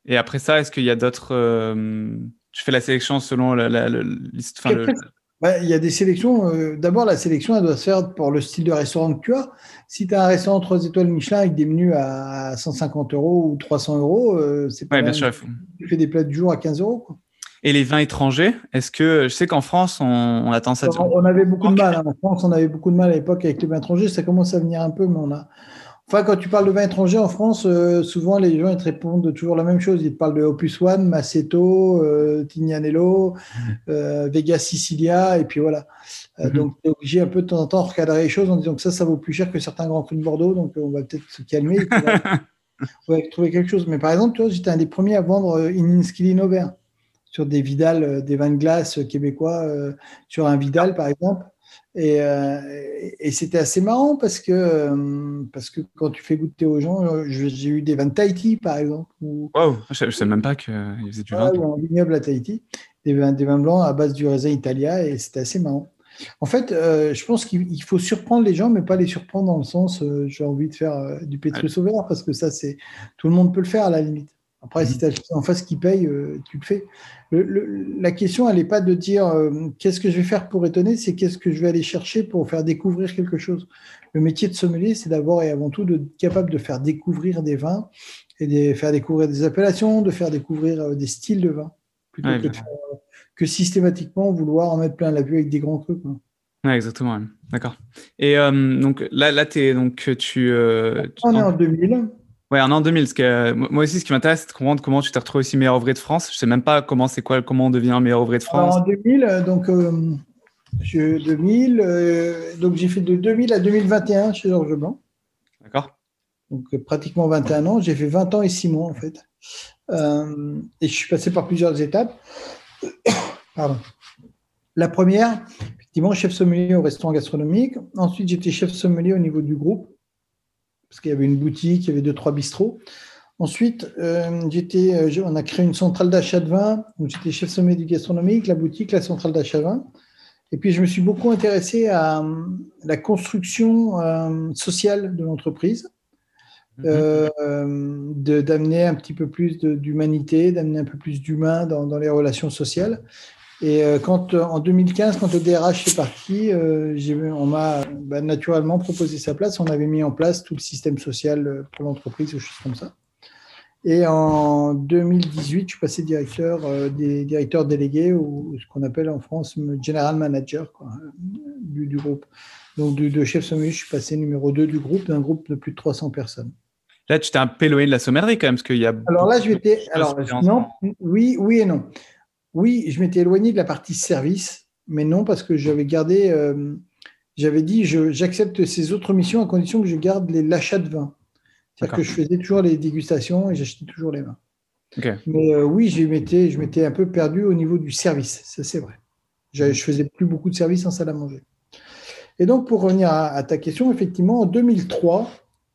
Et après ça, est-ce qu'il y a d'autres... Euh, tu fais la sélection selon la, la, la, liste, enfin, le... Bah, il y a des sélections. Euh, d'abord, la sélection, elle doit se faire pour le style de restaurant que tu as. Si tu as un restaurant trois étoiles Michelin avec des menus à cent cinquante euros ou trois cents euros, euh, c'est pas ouais, la bien même sûr, chose. Tu fais des plats du jour à quinze euros, quoi. Et les vins étrangers, est-ce que... Je sais qu'en France, on, on a tendance à... On, on avait beaucoup de mal. Hein. En France, on avait beaucoup de mal à l'époque avec les vins étrangers. Ça commence à venir un peu, mais on a... Enfin, quand tu parles de vin étranger en France, euh, souvent les gens ils te répondent toujours la même chose. Ils te parlent de Opus One, Masseto, euh, Tignanello, euh, Vega Sicilia, et puis voilà. Euh, Mm-hmm. Donc, tu es obligé un peu de temps en temps de recadrer les choses en disant que ça, ça vaut plus cher que certains grands crus de Bordeaux. Donc, euh, on va peut-être se calmer et puis là, on va trouver quelque chose. Mais par exemple, tu vois, j'étais un des premiers à vendre euh, Ininskilino vert sur des Vidal, euh, des vins de glace euh, québécois, euh, sur un Vidal par exemple. Et, euh, et c'était assez marrant parce que, euh, parce que quand tu fais goûter aux gens, euh, j'ai eu des vins de Tahiti par exemple. Ou, wow, je ne savais même pas qu'ils faisaient du vin. ouais, ou un vignoble à Tahiti, des vins, des vins blancs à base du raisin Italia, et c'était assez marrant. En fait, euh, je pense qu'il faut surprendre les gens, mais pas les surprendre dans le sens euh, j'ai envie de faire euh, du Pétrus au vert, parce que ça, c'est tout le monde peut le faire à la limite. Après, mm-hmm. si tu as en face qui paye, euh, tu le fais. Le, le, la question, elle n'est pas de dire euh, qu'est-ce que je vais faire pour étonner, c'est qu'est-ce que je vais aller chercher pour faire découvrir quelque chose. Le métier de sommelier, c'est d'abord et avant tout d'être capable de faire découvrir des vins et de faire découvrir des appellations, de faire découvrir euh, des styles de vin, plutôt ouais, que, de faire, euh, que systématiquement vouloir en mettre plein la vue avec des grands trucs. Hein. Ouais, exactement. Ouais. D'accord. Et euh, donc là, là t'es, donc, tu, euh, tu... On est en deux mille. Ouais, en an deux mille. Ce que, euh, moi aussi, ce qui m'intéresse, c'est de comprendre comment tu t'es retrouvé aussi meilleur ouvrier de France. Je sais même pas comment c'est quoi, comment on devient meilleur ouvrier de France. Alors, en deux mille, donc, euh, je, deux mille, euh, donc j'ai fait de deux mille à deux mille vingt et un chez Georges Blanc. D'accord. Donc, euh, pratiquement vingt et un ans. J'ai fait vingt ans et six mois, en fait. Euh, et je suis passé par plusieurs étapes. Pardon. La première, effectivement, chef sommelier au restaurant gastronomique. Ensuite, j'étais chef sommelier au niveau du groupe, parce qu'il y avait une boutique, il y avait deux, trois bistrots. Ensuite, euh, j'étais, euh, on a créé une centrale d'achat de vin, donc j'étais chef sommelier du gastronomique, la boutique, la centrale d'achat de vin. Et puis, je me suis beaucoup intéressé à, à la construction euh, sociale de l'entreprise, euh, euh, de, d'amener un petit peu plus de, d'humanité, d'amener un peu plus d'humain dans, dans les relations sociales. Et quand, en deux mille quinze, quand le D R H est parti, euh, j'ai, on m'a bah, naturellement proposé sa place. On avait mis en place tout le système social pour l'entreprise, ou choses comme ça. Et en deux mille dix-huit, je suis passé directeur, euh, des directeurs délégués, ou ce qu'on appelle en France general manager, quoi, du, du groupe. Donc, de, de chef sommelier, je suis passé numéro deux du groupe, d'un groupe de plus de trois cents personnes. Là, tu t'es un peu éloigné de la sommellerie quand même, parce qu'il y a. Alors là, je m'étais. Alors, non, oui, oui et non. Oui, je m'étais éloigné de la partie service, mais non, parce que j'avais gardé, euh, j'avais dit, je, j'accepte ces autres missions à condition que je garde les, l'achat de vin. C'est-à-dire D'accord. que je faisais toujours les dégustations et j'achetais toujours les vins. Okay. Mais euh, oui, je m'étais, je m'étais un peu perdu au niveau du service, ça c'est vrai. Je ne faisais plus beaucoup de services en salle à manger. Et donc, pour revenir à, à ta question, effectivement, en deux mille trois,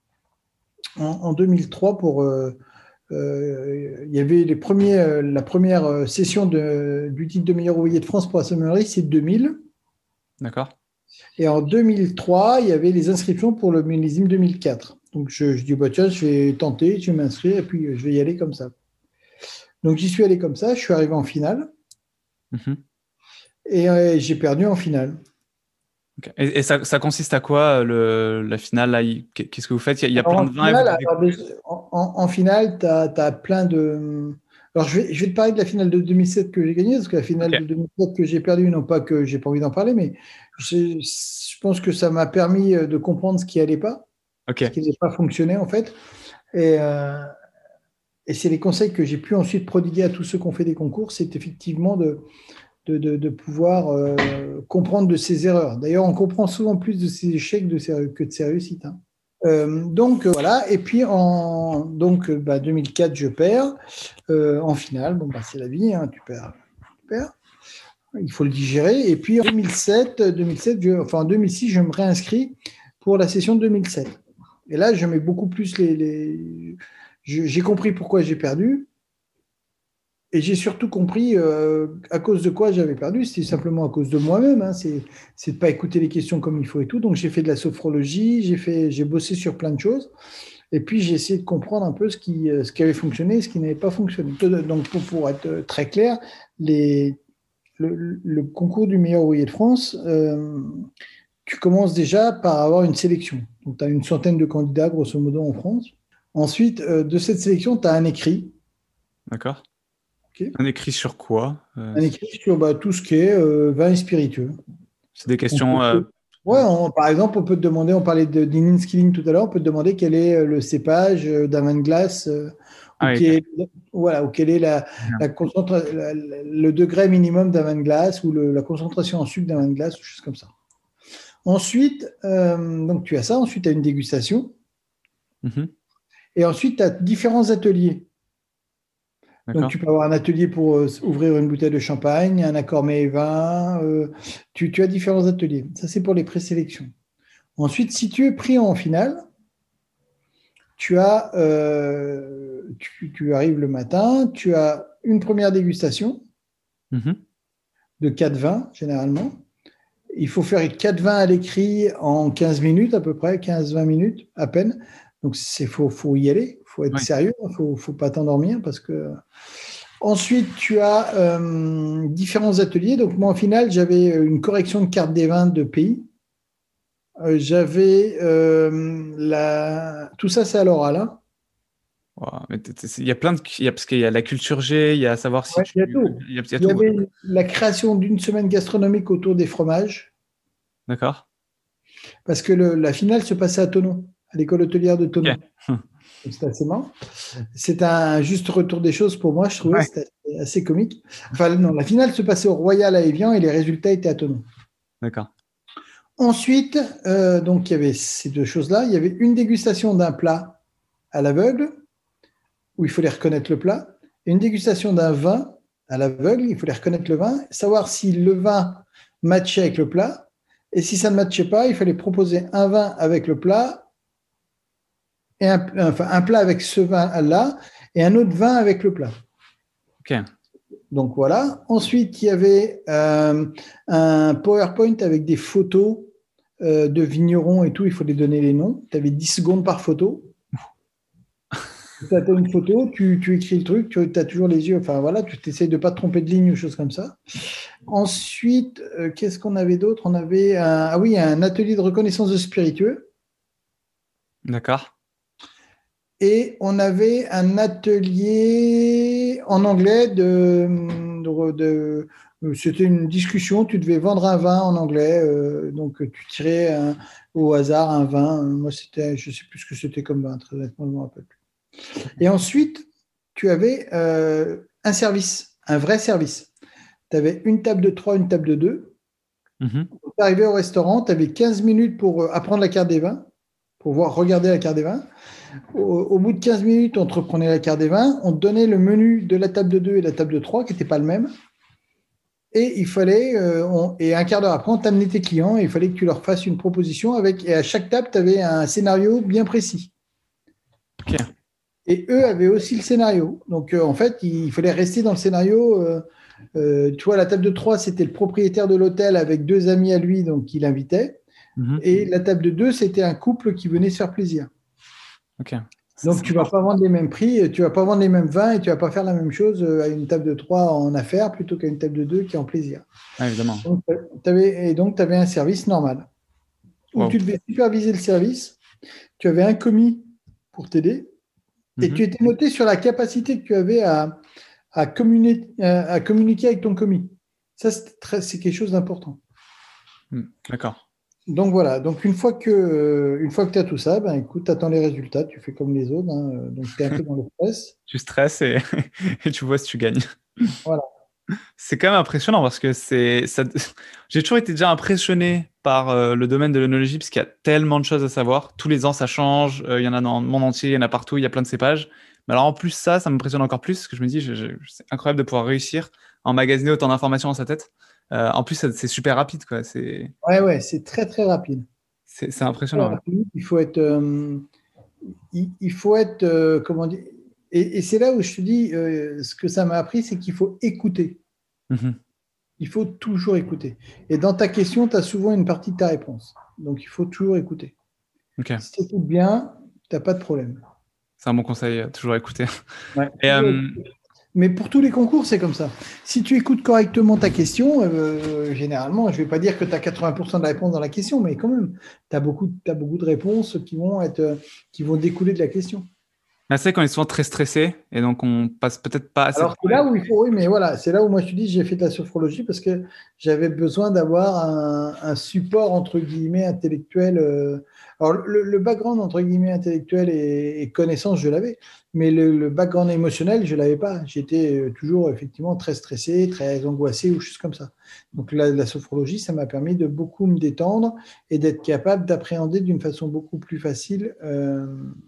en, en deux mille trois, pour... Euh, Euh, il y avait les premiers, euh, la première session de, du titre de meilleur ouvrier de France pour la sommellerie, c'est deux mille. D'accord. Et en deux mille trois, il y avait les inscriptions pour le millésime deux mille quatre. Donc je, je dis, bah, tiens, je vais tenter, je vais m'inscrire et puis je vais y aller comme ça. Donc j'y suis allé comme ça, je suis arrivé en finale. Mm-hmm. Et euh, j'ai perdu en finale. Okay. Et, et ça, ça consiste à quoi, le, la finale là, qu'est-ce que vous faites? Il y a, il y a plein de vins. Finale, alors, en, en, en finale, tu as plein de... Alors, je vais, je vais te parler de la finale de deux mille sept que j'ai gagnée, parce que la finale okay. de deux mille sept que j'ai perdue, non pas que j'ai pas envie d'en parler, mais je, je pense que ça m'a permis de comprendre ce qui n'allait pas, okay. ce qui n'avait pas fonctionné, en fait. Et, euh, et c'est les conseils que j'ai pu ensuite prodiguer à tous ceux qui ont fait des concours, c'est effectivement de... De, de, de pouvoir euh, comprendre de ses erreurs. D'ailleurs, on comprend souvent plus de ses échecs de ses, que de ses réussites. Hein. Euh, donc, euh, voilà. Et puis, en donc, bah, deux mille quatre, je perds. Euh, en finale, bon, bah, c'est la vie, hein, tu perds. Tu perds. Il faut le digérer. Et puis, en deux mille sept, deux mille sept je, enfin, en deux mille six, je me réinscris pour la session de deux mille sept. Et là, je mets beaucoup plus les... les... Je, j'ai compris pourquoi j'ai perdu. Et j'ai surtout compris euh, à cause de quoi j'avais perdu. C'était simplement à cause de moi-même. Hein. C'est, c'est de ne pas écouter les questions comme il faut et tout. Donc, j'ai fait de la sophrologie, j'ai, fait, j'ai bossé sur plein de choses. Et puis, j'ai essayé de comprendre un peu ce qui, euh, ce qui avait fonctionné et ce qui n'avait pas fonctionné. Donc, pour, pour être très clair, les, le, le concours du meilleur ouvrier de France, euh, tu commences déjà par avoir une sélection. Donc, tu as une centaine de candidats, grosso modo, en France. Ensuite, euh, de cette sélection, tu as un écrit. D'accord. Okay. Un écrit sur quoi euh, Un écrit sur bah, tout ce qui est euh, vin et spiritueux. C'est des questions. Euh, ouais, on, par exemple, on peut te demander, on parlait de d'inning skilling tout à l'heure, on peut te demander quel est le cépage d'un vin de glace, euh, ah, ou, oui, quel, voilà, ou quel est la, la concentra- la, le degré minimum d'un vin de glace ou le, la concentration en sucre d'un vin de glace, ou choses comme ça. Ensuite, euh, donc tu as ça, ensuite tu as une dégustation, mm-hmm. et ensuite tu as différents ateliers. D'accord. Donc, tu peux avoir un atelier pour euh, ouvrir une bouteille de champagne, un accord mets et vin. Euh, tu, tu as différents ateliers. Ça, c'est pour les présélections. Ensuite, si tu es pris en finale, tu, as, euh, tu, tu arrives le matin, tu as une première dégustation mm-hmm. de quatre vins, généralement. Il faut faire quatre vins à l'écrit en quinze minutes, à peu près, quinze vingt minutes à peine. Donc, il faut, faut y aller, il faut être oui. sérieux, il ne faut, faut pas t'endormir parce que. Ensuite, tu as euh, différents ateliers. Donc, moi, en finale, j'avais une correction de carte des vins de pays. Euh, j'avais euh, la... Tout ça, c'est à l'oral. Hein. Wow. Mais il y a plein de. Il y a, parce qu'il y a la culture G, il y a savoir si Ouais, tu. il y a tout. Il y a, il y a il y tout. avait la création d'une semaine gastronomique autour des fromages. D'accord. Parce que le, la finale se passait à Thonon, à l'école hôtelière de Thonon. Okay. C'était assez marrant. C'est un juste retour des choses pour moi, je trouvais. Ouais. C'était assez comique. Enfin, non, la finale se passait au Royal à Évian et les résultats étaient à Thonon. D'accord. Ensuite, euh, donc il y avait ces deux choses-là. Il y avait une dégustation d'un plat à l'aveugle, où il fallait reconnaître le plat, et une dégustation d'un vin à l'aveugle, il fallait reconnaître le vin, savoir si le vin matchait avec le plat, et si ça ne matchait pas, il fallait proposer un vin avec le plat, et un, enfin, un plat avec ce vin-là, et un autre vin avec le plat. Ok. Donc voilà. Ensuite, il y avait euh, un PowerPoint avec des photos euh, de vignerons et tout. Il faut les donner les noms. Tu avais dix secondes par photo. Tu as une photo, tu, tu écris le truc, tu as toujours les yeux. Enfin voilà, tu essayes de ne pas te tromper de ligne ou choses comme ça. Ensuite, euh, qu'est-ce qu'on avait d'autre? On avait un, ah oui, un atelier de reconnaissance de spiritueux. D'accord. Et on avait un atelier en anglais de, de, de c'était une discussion, tu devais vendre un vin en anglais, euh, donc tu tirais un, au hasard un vin. Moi, c'était, je ne sais plus ce que c'était comme vin, très honnêtement, je ne me rappelle plus. Et ensuite, tu avais euh, un service, un vrai service. Tu avais une table de trois, une table de deux. Mm-hmm. Tu arrivais au restaurant, tu avais quinze minutes pour apprendre la carte des vins, pour voir, regarder la carte des vins. Au, au bout de quinze minutes, on te reprenait la carte des vins, on te donnait le menu de la table de deux et de la table de trois, qui n'était pas le même. Et il fallait, euh, on, et un quart d'heure après, on t'amenait tes clients et il fallait que tu leur fasses une proposition avec, et à chaque table, tu avais un scénario bien précis. Ok. Et eux avaient aussi le scénario. Donc, euh, en fait, il fallait rester dans le scénario. Euh, euh, tu vois, la table de trois, c'était le propriétaire de l'hôtel avec deux amis à lui, donc il invitait. Mm-hmm. Et la table de deux, c'était un couple qui venait se faire plaisir. Ok. Donc, tu ne vas pas vendre les mêmes prix, tu ne vas pas vendre les mêmes vins et tu ne vas pas faire la même chose à une table de trois en affaires plutôt qu'à une table de deux qui est en plaisir. Ah, évidemment. Donc, t'avais, et donc, tu avais un service normal où wow. tu devais superviser le service. Tu avais un commis pour t'aider et mm-hmm. tu étais noté sur la capacité que tu avais à, à, communiquer, à communiquer avec ton commis. Ça, c'est, très, c'est quelque chose d'important. Mm, d'accord. Donc voilà, donc une fois que, une fois que tu as tout ça, ben écoute, tu attends les résultats, tu fais comme les autres, hein, donc tu es un peu dans le stress. Tu stresses et, et tu vois si tu gagnes. Voilà. C'est quand même impressionnant parce que c'est, ça... j'ai toujours été déjà impressionné par euh, le domaine de l'œnologie parce qu'il y a tellement de choses à savoir. Tous les ans, ça change, euh, il y en a dans le monde entier, il y en a partout, il y a plein de cépages. Mais alors en plus, ça, ça m'impressionne encore plus parce que je me dis, je, je, c'est incroyable de pouvoir réussir à emmagasiner autant d'informations dans sa tête. Euh, en plus, c'est super rapide, quoi. C'est... Ouais, ouais, c'est très, très rapide. C'est, c'est impressionnant. Très rapide. Il faut être, euh, il, il faut être, euh, comment dire, et, et c'est là où je te dis, euh, ce que ça m'a appris, c'est qu'il faut écouter. Mm-hmm. Il faut toujours écouter. Et dans ta question, tu as souvent une partie de ta réponse. Donc, il faut toujours écouter. Okay. Si tu écoutes bien, t'as pas de problème. C'est un bon conseil, toujours écouter. Ouais. Et, euh, Mais pour tous les concours, c'est comme ça. Si tu écoutes correctement ta question, euh, généralement, je ne vais pas dire que tu as quatre-vingts pour cent de la réponse dans la question, mais quand même, tu as beaucoup, t'as beaucoup de réponses qui vont, être, qui vont découler de la question. c'est vrai qu'on est souvent très stressé et donc on passe peut-être pas assez. Alors, c'est là où il faut, oui, mais voilà, c'est là où moi je te dis, j'ai fait de la sophrologie parce que j'avais besoin d'avoir un, un support, entre guillemets, intellectuel. euh, Alors, le, le background, entre guillemets, intellectuel et, et connaissance, je l'avais, mais le, le background émotionnel, je ne l'avais pas. J'étais euh, toujours, effectivement, très stressé, très angoissé ou choses comme ça. Donc, la, la sophrologie, ça m'a permis de beaucoup me détendre et d'être capable d'appréhender d'une façon beaucoup plus facile euh,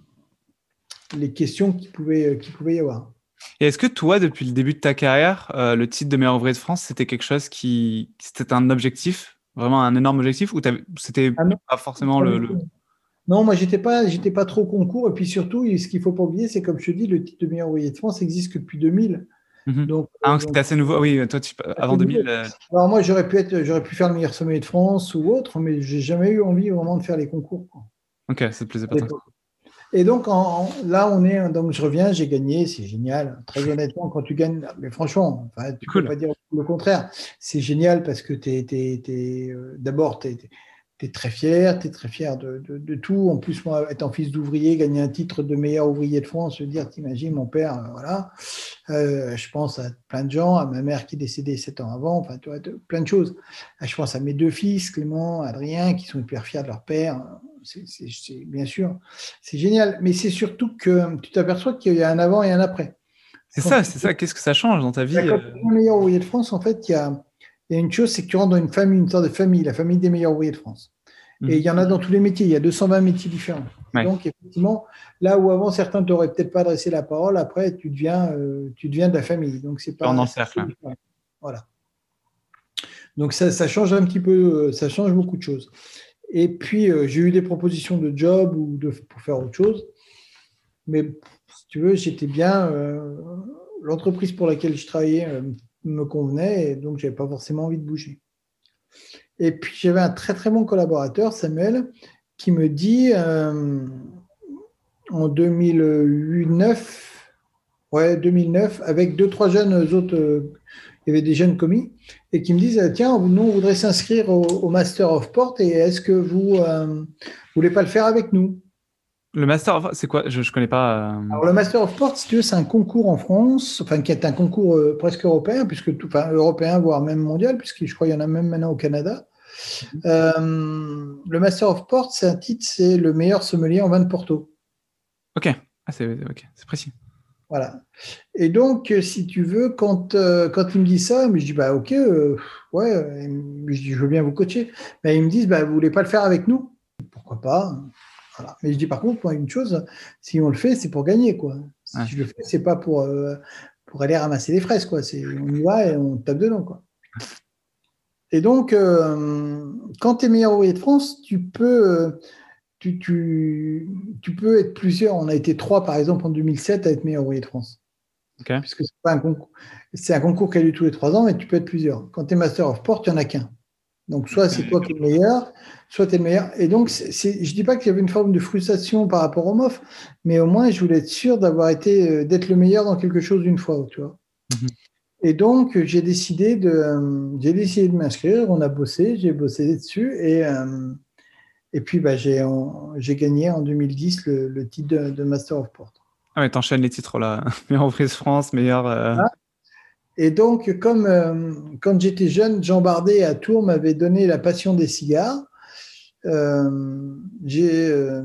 les questions qui pouvaient, qui pouvaient y avoir. Et est-ce que toi, depuis le début de ta carrière, euh, le titre de meilleur ouvrier de France, c'était quelque chose qui, c'était un objectif, vraiment un énorme objectif, ou t'avais- c'était Ah non, pas forcément pas le, du le- tout. Non, moi, j'étais pas, j'étais pas trop concours. Et puis surtout, ce qu'il faut pas oublier, c'est comme je te dis, le titre de meilleur ouvrier de France existe que depuis deux mille. Mhm. Donc, Ah, euh, donc donc c'était assez nouveau. Oui, toi, tu, assez avant deux mille. nouveau. euh, Alors moi, j'aurais pu être, j'aurais pu faire le meilleur sommelier de France ou autre, mais j'ai jamais eu envie vraiment de faire les concours, quoi, Ok, ça te plaisait à pas tant que l'époque. Et donc en- en- là, on est, donc je reviens, j'ai gagné, c'est génial. Très honnêtement, quand tu gagnes, mais franchement, enfin, ça. tu peux Cool. pas dire le contraire. C'est génial parce que t'es, t'es, t'es, euh, d'abord, t'es, t'es- t'es très fier, tu es très fier de, de- de tout. En plus, moi, étant fils d'ouvrier, gagner un titre de meilleur ouvrier de France, se dire, t'imagines, mon père, euh, voilà. Euh, je pense à plein de gens, à ma mère qui est décédée sept ans avant, enfin, tu vois, de- plein de choses. Ah, je pense à mes deux fils, Clément, Adrien, qui sont hyper fiers de leur père. C'est, c'est- c'est- bien sûr, c'est génial. Mais c'est surtout que tu t'aperçois qu'il y a un avant et un après. C'est Quand ça, tu, c'est ça. Qu'est-ce que ça change dans ta bah, vie? quand euh, tu es le meilleur ouvrier de France, en fait, il y a, il y a une chose, c'est que tu rentres dans une famille, une sorte de famille, la famille des meilleurs ouvriers de France. Et il mhm. y en a dans tous les métiers, il y a deux cent vingt métiers différents. Et Ouais, donc, effectivement, là où avant certains t'auraient peut-être pas adressé la parole, après, tu deviens, euh, tu deviens de la famille. Donc, c'est tu rentres dans pas. le cercle. Hein. Voilà. Donc, ça, ça change un petit peu, euh, ça change beaucoup de choses. Et puis, euh, j'ai eu des propositions de job ou de, pour faire autre chose. Mais si tu veux, j'étais bien. euh, L'entreprise pour laquelle je travaillais euh, me convenait et donc, je n'avais pas forcément envie de bouger. Et puis, j'avais un très, très bon collaborateur, Samuel, qui me dit euh, en deux mille neuf, ouais, deux mille neuf, avec deux, trois jeunes autres, euh, il y avait des jeunes commis, et qui me disent, tiens, nous, on voudrait s'inscrire au, au Master of Port, et est-ce que vous ne voulez pas le faire avec nous? Le master, enfin, c'est quoi? Je ne connais pas. euh, Alors, le Master of Port, si tu veux, c'est un concours en France, enfin, qui est un concours euh, presque européen, puisque tout, enfin, européen, voire même mondial, puisque je crois qu'il y en a même maintenant au Canada. Euh, le Master of Port, c'est un titre, c'est le meilleur sommelier en vin de Porto. Ok, ah, c'est ok, c'est précis. Voilà. Et donc, euh, si tu veux, quand, euh, quand ils me disent ça, mais je dis, bah, ok, euh, ouais, euh, je dis, je veux bien vous coacher. Mais ils me disent, bah, vous voulez pas le faire avec nous? Pourquoi pas? Voilà. Mais je dis, par contre, moi, une chose, si on le fait, c'est pour gagner, quoi. Si Ouais. je le fais, c'est pas pour, euh, pour aller ramasser les fraises, quoi. C'est, on y va et on tape dedans, quoi. Et donc, euh, quand tu es meilleur ouvrier de France, tu peux, euh, tu, tu, tu peux être plusieurs. On a été trois, par exemple, en deux mille sept à être meilleur ouvrier de France. Ok. Puisque c'est pas un concours. C'est un concours qui a lieu tous les trois ans, mais tu peux être plusieurs. Quand tu es Master of Port, il n'y en a qu'un. Donc, soit c'est toi qui es le meilleur, soit tu es le meilleur. Et donc, c'est, c'est, je ne dis pas qu'il y avait une forme de frustration par rapport au M O F, mais au moins, je voulais être sûr d'avoir été, euh, d'être le meilleur dans quelque chose d'une fois, tu vois. Mhm. Et donc, j'ai décidé de, euh, j'ai décidé de m'inscrire. On a bossé, j'ai bossé dessus. Et, euh, et puis, bah, j'ai, en- j'ai gagné en deux mille dix le, le titre de, de Master of Port. Ah ouais, t'enchaînes les titres là. Meilleure reprise France, meilleur. euh, Ah. Et donc, comme euh, quand j'étais jeune, Jean Bardet à Tours m'avait donné la passion des cigares. Euh, j'ai, euh,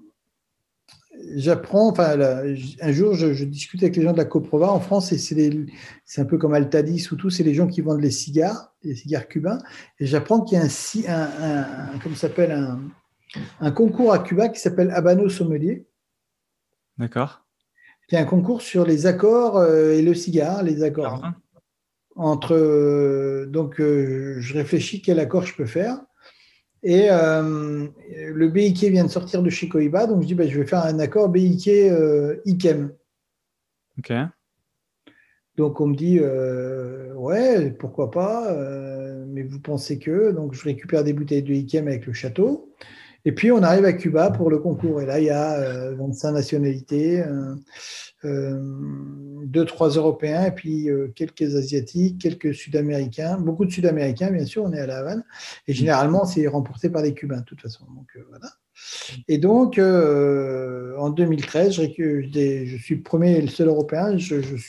j'apprends, enfin, là, un jour, je, je discute avec les gens de la Coprova en France, et c'est, les, c'est un peu comme Altadis ou tout, c'est les gens qui vendent les cigares, les cigares cubains, et j'apprends qu'il y a un, un, un, un comme ça s'appelle, un, un concours à Cuba qui s'appelle Habano Sommelier, D'accord. qui est un concours sur les accords euh, et le cigare, les accords. Parfum. Entre, euh, donc, euh, je réfléchis quel accord je peux faire. Et euh, le B I K vient de sortir de chez Cohiba, donc je dis bah, je vais faire un accord B I K euh, Ikem. Ok. Donc on me dit euh, ouais, pourquoi pas, euh, mais vous pensez que. Donc je récupère des bouteilles de Ikem avec le château. Et puis, on arrive à Cuba pour le concours. Et là, il y a euh, vingt-cinq nationalités, euh, euh, deux, trois Européens, et puis euh, quelques Asiatiques, quelques Sud-Américains, beaucoup de Sud-Américains, bien sûr, on est à La Havane. Et généralement, c'est remporté par des Cubains, de toute façon. Donc, euh, voilà. Et donc, euh, en deux mille treize, je, je, je suis le premier et le seul Européen, je, je,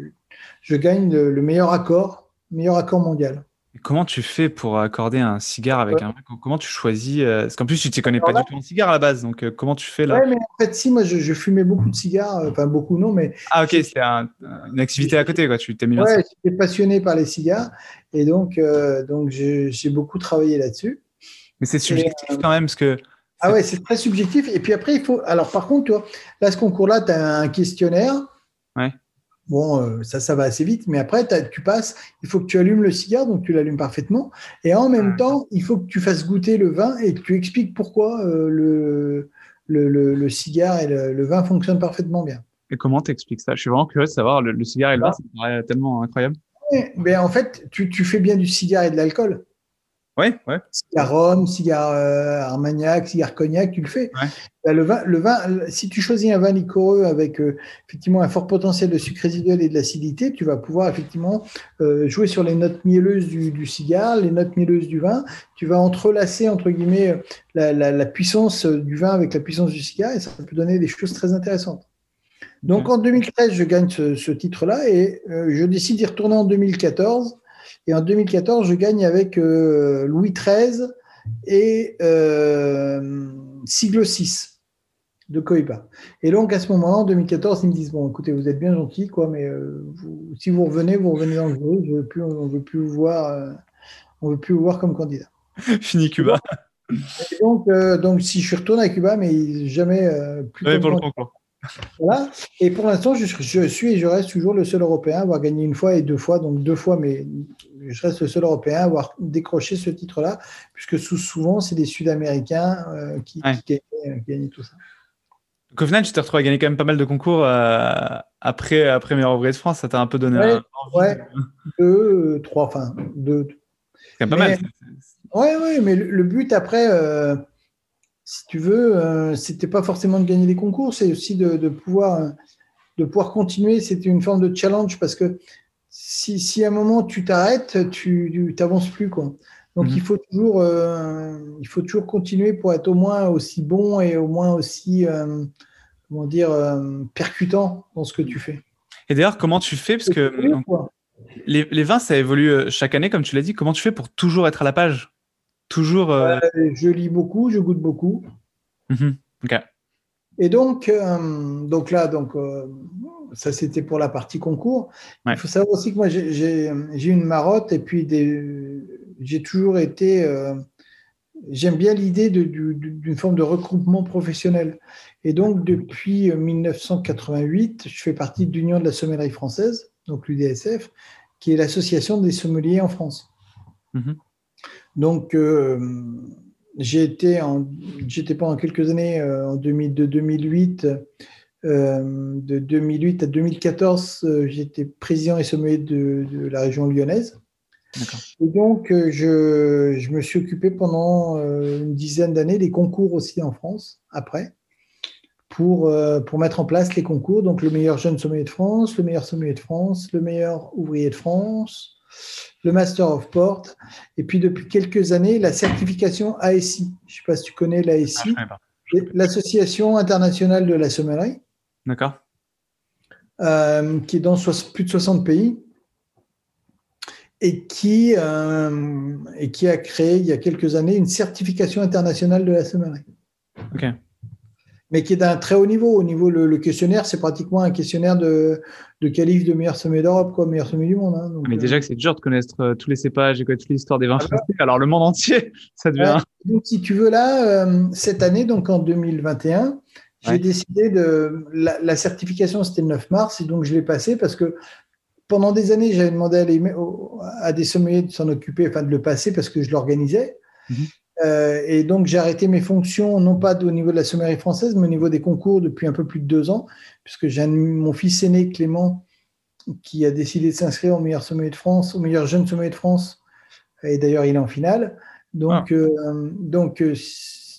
je gagne le, le meilleur accord, meilleur accord mondial. Comment tu fais pour accorder un cigare avec un vin? Comment tu choisis euh, Parce qu'en plus, tu ne t'y connais pas là, du tout en cigare à la base. Donc, euh, comment tu fais là? Ouais, mais en fait, si, moi, je, je fumais beaucoup de cigares. euh, Enfin, beaucoup, non, mais Ah, ok, j'ai- c'est un- une activité à côté, quoi. Tu t'es mis dans ça. ouais, j'étais passionné par les cigares. Et donc, euh, donc j'ai j'ai beaucoup travaillé là-dessus. Mais c'est Et, subjectif quand même, parce que ah c'est. ouais, c'est très subjectif. Et puis après, il faut. Alors, par contre, tu vois, là, ce concours-là, tu as un questionnaire. Ouais. Bon, euh, ça, ça va assez vite. Mais après, t'as- tu passes, il faut que tu allumes le cigare, donc tu l'allumes parfaitement. Et en même Ah, temps, il faut que tu fasses goûter le vin et que tu expliques pourquoi euh, le, le, le, le cigare et le, le vin fonctionnent parfaitement bien. et comment t'expliques ça? Je suis vraiment curieux de savoir. Le, le cigare et le vin, ça me paraît tellement incroyable. Ouais, ben en fait, tu, tu fais bien du cigare et de l'alcool. Ouais, ouais, Cigare rhum, cigare euh, armagnac, cigare cognac, tu le fais. ouais. Ben, le vin, le vin, si tu choisis un vin liquoreux avec euh, effectivement un fort potentiel de sucre résiduel et de l'acidité, tu vas pouvoir effectivement euh, jouer sur les notes mielleuses du, du cigare, les notes mielleuses du vin. Tu vas entrelacer entre guillemets la, la, la puissance du vin avec la puissance du cigare et ça peut donner des choses très intéressantes. Donc Ok. en deux mille treize, je gagne ce, ce titre-là et euh, je décide d'y retourner en deux mille quatorze. Et en deux mille quatorze, je gagne avec euh, Louis treize et euh, Sigle six de Coiba. Et donc à ce moment-là, en deux mille quatorze, ils me disent bon, écoutez, vous êtes bien gentil, quoi, mais euh, vous, si vous revenez, vous revenez dans le jeu. Je veux plus, on ne veut plus vous voir, euh, on veut plus vous voir comme candidat. Fini Et donc, Cuba. et donc, euh, donc, si je suis retourné à Cuba, mais jamais euh, plus Ouais, comme pour le candidat. concours. Voilà. Et pour l'instant, je, je suis et je reste toujours le seul Européen à avoir gagné une fois et deux fois, donc deux fois, mais je reste le seul Européen à avoir décroché ce titre-là, puisque sous- souvent, c'est des Sud-Américains euh, qui, Ouais. qui, gagnaient, qui gagnaient tout ça. Donc au final, tu t'es retrouvé à gagner quand même pas mal de concours euh, après, après Meilleur ouvrier de France. Ça t'a un peu donné Ouais, un, envie de. ouais, deux, trois, enfin, deux. C'est quand même pas mal. Mais, ouais, ouais, mais le, le but après, euh, si tu veux, euh, c'était pas forcément de gagner des concours, c'est aussi de, de pouvoir, de pouvoir continuer. C'était une forme de challenge parce que si, si à un moment tu t'arrêtes, tu n'avances plus, quoi. Donc Mhm. il faut toujours, euh, il faut toujours continuer pour être au moins aussi bon et au moins aussi, euh, comment dire, euh, percutant dans ce que tu fais. Et d'ailleurs, comment tu fais? Parce Et que sérieux, donc, quoi. les, les vins, ça évolue euh, chaque année, comme tu l'as dit. Comment tu fais pour toujours être à la page? Toujours. euh, Euh, je lis beaucoup, je goûte beaucoup. mhm. Ok. Et donc, euh, donc là, donc, euh, ça c'était pour la partie concours. Il Ouais. faut savoir aussi que moi j'ai j'ai- j'ai une marotte et puis des, j'ai toujours été, euh, j'aime bien l'idée de- du- d'une forme de regroupement professionnel. Et donc depuis mille neuf cent quatre-vingt-huit, je fais partie de l'Union de la sommellerie française, donc l'U D S F, qui est l'association des sommeliers en France. Mhm. Donc, euh, j'ai été en, j'étais pendant quelques années, euh, en deux mille deux deux mille huit, euh, de deux mille huit à deux mille quatorze, euh, j'étais président et sommelier de, de la région lyonnaise. D'accord. Et donc, euh, je, je me suis occupé pendant euh, une dizaine d'années des concours aussi en France, après, pour, euh, pour mettre en place les concours. Donc, le meilleur jeune sommelier de France, le meilleur sommelier de France, le meilleur ouvrier de France, le Master of Port, et puis depuis quelques années, la certification A S I. Je ne sais pas si tu connais Ah, je l'A S I, connais pas. l'Association internationale de la sommellerie, D'accord. euh, qui est dans so- plus de soixante pays et qui, euh, et qui a créé il y a quelques années une certification internationale de la sommellerie. Ok. Mais qui est d'un très haut niveau. Au niveau le, le questionnaire, c'est pratiquement un questionnaire de, de qualif de meilleur sommelier d'Europe, quoi, meilleur sommelier du monde. Hein. Donc, Mais euh, déjà que c'est dur de connaître euh, tous les cépages et quoi, toute l'histoire des vins français. Alors le monde entier, ça ouais. devient. Donc, si tu veux, là, euh, cette année, donc en deux mille vingt et un, j'ai Ouais. décidé de. La, la certification, c'était le neuf mars, et donc je l'ai passée parce que pendant des années, j'avais demandé à, les, à des sommeliers de s'en occuper, enfin de le passer parce que je l'organisais. Mhm. Euh, et donc, j'ai arrêté mes fonctions, non pas au niveau de la sommellerie française, mais au niveau des concours depuis un peu plus de deux ans, puisque j'ai un, mon fils aîné, Clément, qui a décidé de s'inscrire au meilleur sommelier de France, au meilleur jeune sommelier de France, et d'ailleurs, il est en finale. Ah. Donc, euh, donc euh,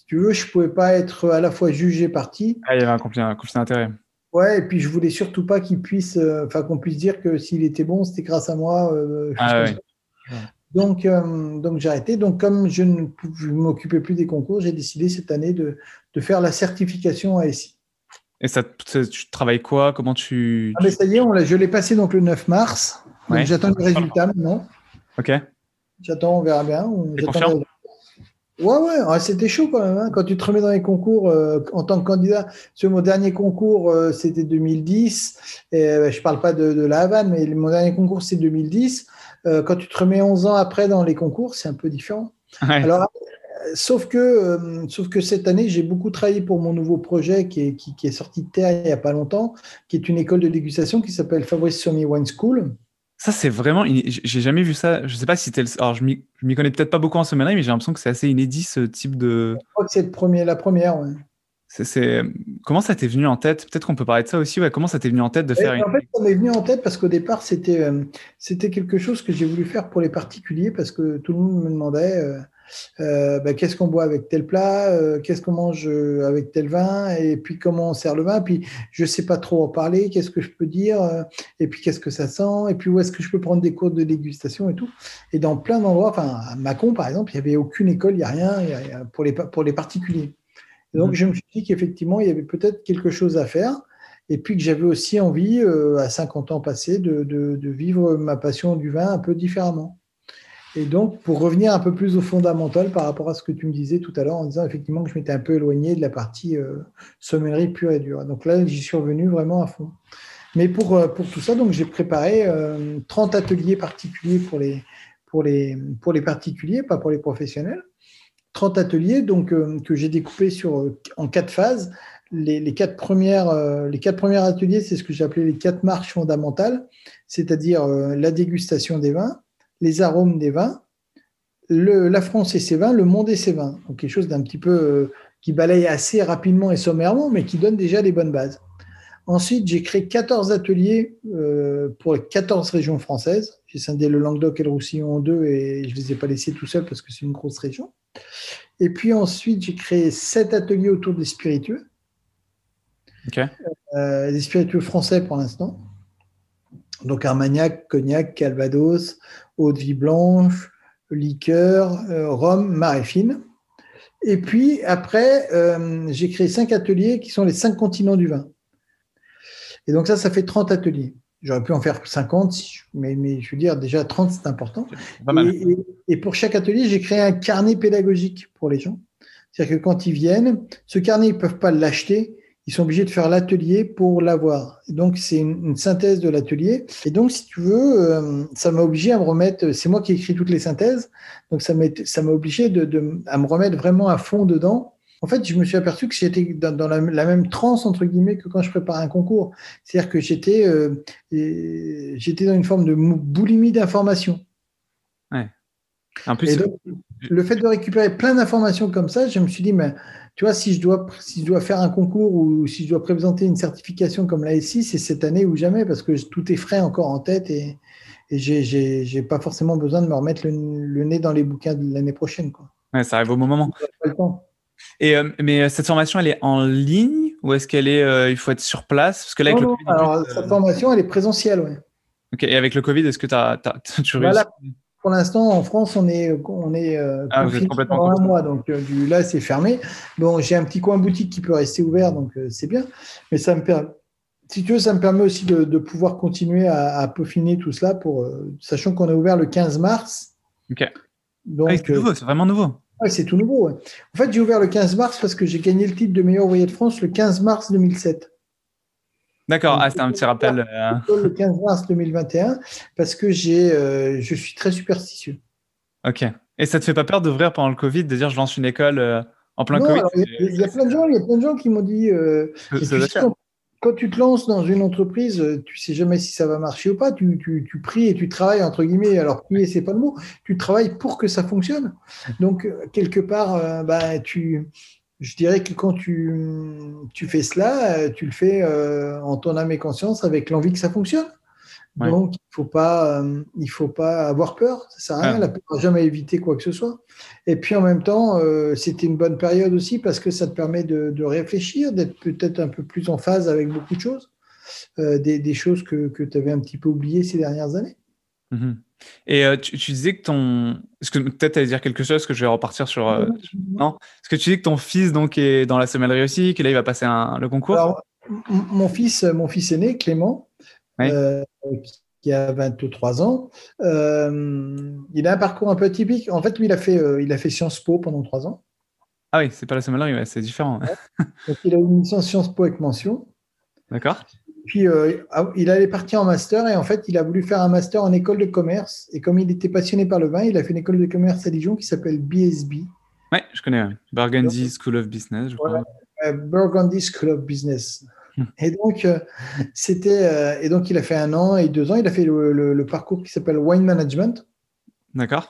tu veux, je ne pouvais pas être à la fois juge et partie. Ah, il y avait un conflit, un conflit d'intérêt. Ouais, et puis je voulais surtout pas qu'il puisse, enfin qu'on puisse dire que s'il était bon, c'était grâce à moi. Euh, ah oui. Donc, euh, donc j'ai arrêté. Donc, comme je ne je m'occupais plus des concours, j'ai décidé cette année de, de faire la certification A S I. Et ça, tu travailles quoi? Comment tu, Ah, mais tu... ça y est, on l'a, je l'ai passé donc le neuf mars. Donc, Ouais. j'attends le résultat maintenant. Ok. J'attends, on verra bien. T'es J'attends confiant? le... Ouais, ouais, ouais, c'était chaud quand même. Hein, quand tu te remets dans les concours euh, en tant que candidat. Sur mon dernier concours, euh, c'était deux mille dix. Et, euh, je ne parle pas de, de la Havane, mais mon dernier concours, c'est deux mille dix. Euh, quand tu te remets onze ans après dans les concours, c'est un peu différent. Ouais. Alors, sauf que, euh, sauf que cette année, j'ai beaucoup travaillé pour mon nouveau projet qui est, qui, qui est sorti de terre il n'y a pas longtemps, qui est une école de dégustation qui s'appelle Fabrice Sommier Wine School. Ça, c'est vraiment. J'ai jamais vu ça. Je sais pas si t'es le. Alors, je m'y je m'y connais peut-être pas beaucoup en sommellerie, mais j'ai l'impression que c'est assez inédit ce type de. Je crois que c'est le premier, la première. Ouais. C'est, c'est... Comment ça t'est venu en tête? Peut-être qu'on peut parler de ça aussi. Ouais. Comment ça t'est venu en tête de faire Et une. en fait, ça m'est venu en tête parce qu'au départ, c'était, euh, c'était quelque chose que j'ai voulu faire pour les particuliers parce que tout le monde me demandait. Euh, Euh, ben, qu'est-ce qu'on boit avec tel plat, euh, qu'est-ce qu'on mange avec tel vin, et puis comment on sert le vin, puis je ne sais pas trop en parler, qu'est-ce que je peux dire, euh, et puis qu'est-ce que ça sent, et puis où est-ce que je peux prendre des cours de dégustation et tout. Et dans plein d'endroits, enfin à Mâcon par exemple, il n'y avait aucune école, il n'y a rien y a, y a pour, les, pour les particuliers. Et donc mmh. je me suis dit qu'effectivement, il y avait peut-être quelque chose à faire. Et puis que j'avais aussi envie, euh, à cinquante ans passés, de, de, de vivre ma passion du vin un peu différemment. Et donc, pour revenir un peu plus au fondamental par rapport à ce que tu me disais tout à l'heure, en disant effectivement que je m'étais un peu éloigné de la partie euh, sommellerie pure et dure. Donc là, j'y suis revenu vraiment à fond. Mais pour, pour tout ça, donc, j'ai préparé euh, trente ateliers particuliers pour les, pour, les, pour les particuliers, pas pour les professionnels. trente ateliers donc, euh, que j'ai découpés sur, en quatre phases. Les, les, quatre premières, euh, les quatre premiers ateliers, c'est ce que j'ai appelé les quatre marches fondamentales, c'est-à-dire euh, la dégustation des vins, les arômes des vins, le, la France et ses vins, le monde et ses vins. Donc quelque chose d'un petit peu euh, qui balaye assez rapidement et sommairement, mais qui donne déjà les bonnes bases. Ensuite, j'ai créé quatorze ateliers euh, pour les quatorze régions françaises. J'ai scindé le Languedoc et le Roussillon en deux et je ne les ai pas laissés tout seuls parce que c'est une grosse région. Et puis ensuite, j'ai créé sept ateliers autour des spiritueux. Okay. Euh, des spiritueux français pour l'instant. Donc Armagnac, Cognac, Calvados, Eau-de-Vie blanche, liqueur, euh, rhum, marée fine. Et puis après, euh, j'ai créé cinq ateliers qui sont les cinq continents du vin. Et donc ça, ça fait trente ateliers. J'aurais pu en faire cinquante, mais, mais je veux dire, déjà trente, c'est important. Pas et, et, et pour chaque atelier, j'ai créé un carnet pédagogique pour les gens. C'est-à-dire que quand ils viennent, ce carnet, ils ne peuvent pas l'acheter. Ils sont obligés de faire l'atelier pour l'avoir. Donc, c'est une, une synthèse de l'atelier. Et donc, si tu veux, euh, ça m'a obligé à me remettre, c'est moi qui ai écrit toutes les synthèses, donc ça m'a, ça m'a obligé de, de, à me remettre vraiment à fond dedans. En fait, je me suis aperçu que j'étais dans, dans la, la même transe, entre guillemets, que quand je prépare un concours. C'est-à-dire que j'étais, euh, j'étais dans une forme de boulimie d'informations. Ouais. En plus, et donc, le fait de récupérer plein d'informations comme ça, je me suis dit, mais, tu vois, si je, dois, si je dois faire un concours ou si je dois présenter une certification comme l'A S I, c'est cette année ou jamais, parce que tout est frais encore en tête et, et je n'ai pas forcément besoin de me remettre le, le nez dans les bouquins de l'année prochaine, quoi. Ouais, ça arrive au bon moment. Pas le temps. Et, euh, mais cette formation, elle est en ligne ou est-ce qu'elle est, euh, il faut être sur place? Parce que là, avec non, le non, Covid, alors, plus, cette euh... formation, elle est présentielle, oui. Ok, et avec le Covid, est-ce que t'as, t'as, tu réussis? Voilà. Pour l'instant, en France, on est, on est euh, ah, confiné pendant un mois, donc euh, du, là, c'est fermé. Bon, j'ai un petit coin boutique qui peut rester ouvert, donc euh, c'est bien. Mais ça me permet, si tu veux, ça me permet aussi de, de pouvoir continuer à, à peaufiner tout cela, pour, euh, sachant qu'on a ouvert le quinze mars. Ok. Donc, ah, c'est nouveau, c'est vraiment nouveau. Ouais, c'est tout nouveau. Ouais. En fait, j'ai ouvert le quinze mars parce que j'ai gagné le titre de meilleur ouvrier de France le quinze mars deux mille sept. D'accord, donc, ah, c'est un petit rappel. Euh... Le quinze mars deux mille vingt et un parce que j'ai, euh, je suis très superstitieux. Ok. Et ça te fait pas peur d'ouvrir pendant le Covid, de dire je lance une école euh, en plein non, Covid? Il y, y, y a plein de gens, il y a plein de gens qui m'ont dit. Euh, tu sais, quand, quand tu te lances dans une entreprise, tu sais jamais si ça va marcher ou pas. Tu, tu, tu pries et tu travailles entre guillemets. Alors prier, c'est pas le mot. Tu travailles pour que ça fonctionne. Donc quelque part, euh, bah tu. Je dirais que quand tu, tu fais cela, tu le fais euh, en ton âme et conscience avec l'envie que ça fonctionne. Ouais. Donc, il ne faut pas, euh, il faut pas avoir peur. Ça ne sert à rien. Ouais. La peur n'a jamais évité quoi que ce soit. Et puis, en même temps, euh, c'était une bonne période aussi parce que ça te permet de, de réfléchir, d'être peut-être un peu plus en phase avec beaucoup de choses, euh, des, des choses que, que tu avais un petit peu oubliées ces dernières années. Mhm. Et euh, tu, tu disais que ton... Est-ce que peut-être tu allais dire quelque chose que je vais repartir sur... euh, Non? Est-ce que tu dis que ton fils donc, est dans la semelle réussie, que là, il va passer un... le concours? Alors, m- mon fils, mon fils aîné, Clément, Oui. euh, qui a vingt-trois ans, euh, il a un parcours un peu atypique. En fait, lui, il a fait, euh, il a fait Sciences Po pendant trois ans. Ah oui, c'est pas la semelle, ouais, c'est différent. Donc, il a une licence Sciences Po avec mention. D'accord? Puis, euh, ah, il allait partir en master et en fait, il a voulu faire un master en école de commerce. Et comme il était passionné par le vin, il a fait une école de commerce à Dijon qui s'appelle B S B. Ouais, je connais. Ouais. Donc, Burgundy School of Business, je voilà, crois. euh, Burgundy School of Business. Hmm. Et donc, euh, c'était, euh, et donc, il a fait un an et deux ans. Il a fait le, le- le parcours qui s'appelle Wine Management. D'accord?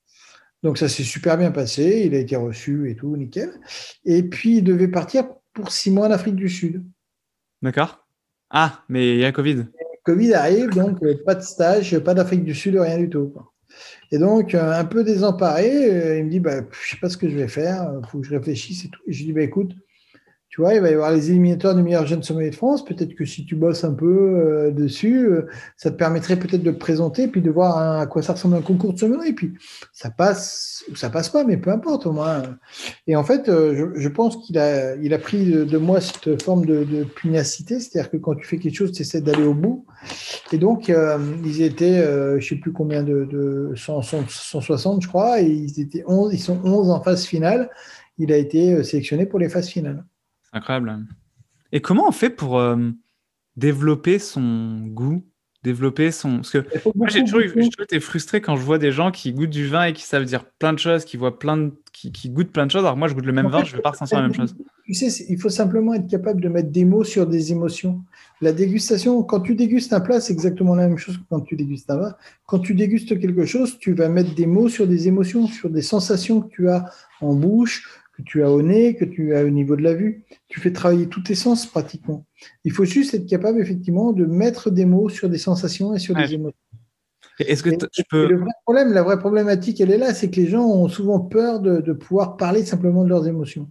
Donc, ça s'est super bien passé. Il a été reçu et tout, nickel. Et puis, il devait partir pour six mois en Afrique du Sud. D'accord? Ah, mais il y a Covid. Covid arrive, donc euh, pas de stage, pas d'Afrique du Sud, rien du tout, quoi. Et donc, euh, un peu désemparé, euh, il me dit, bah, je sais pas ce que je vais faire, il faut que je réfléchisse et tout. Et je lui dis, bah, écoute, tu vois, il va y avoir les éliminatoires du meilleur jeune sommelier de France. Peut-être que si tu bosses un peu euh, dessus, euh, ça te permettrait peut-être de te présenter, puis de voir hein, à quoi ça ressemble un concours de sommelier. Et puis, ça passe ou ça passe pas, mais peu importe au moins. Et en fait, euh, je, je pense qu'il a, il a pris de, de moi cette forme de, de pugnacité, c'est-à-dire que quand tu fais quelque chose, tu essaies d'aller au bout. Et donc, euh, ils étaient, euh, je ne sais plus combien de, de cent, cent, cent soixante, je crois, et ils, étaient onze, ils sont onze en phase finale. Il a été sélectionné pour les phases finales. C'est incroyable. Et comment on fait pour euh, développer son goût, développer son... Parce que Il faut moi, j'ai beaucoup, toujours, eu- beaucoup. j'ai toujours été frustré quand je vois des gens qui goûtent du vin et qui savent dire plein de choses, qui voient plein de... qui, qui goûtent plein de choses. Alors que moi, je goûte le même En vin, fait, je ne vais pas ressentir la même chose. tu sais, c'est- il faut simplement être capable de mettre des mots sur des émotions. La dégustation, quand tu dégustes un plat, c'est exactement la même chose que quand tu dégustes un vin. Quand tu dégustes quelque chose, tu vas mettre des mots sur des émotions, sur des sensations que tu as en bouche, que tu as au nez, que tu as au niveau de la vue. Tu fais travailler tous tes sens pratiquement. Il faut juste être capable, effectivement, de mettre des mots sur des sensations et sur Ouais. des émotions. Et Est-ce que Et, t- je et peux... le vrai problème, la vraie problématique, elle est là, c'est que les gens ont souvent peur de, de pouvoir parler simplement de leurs émotions.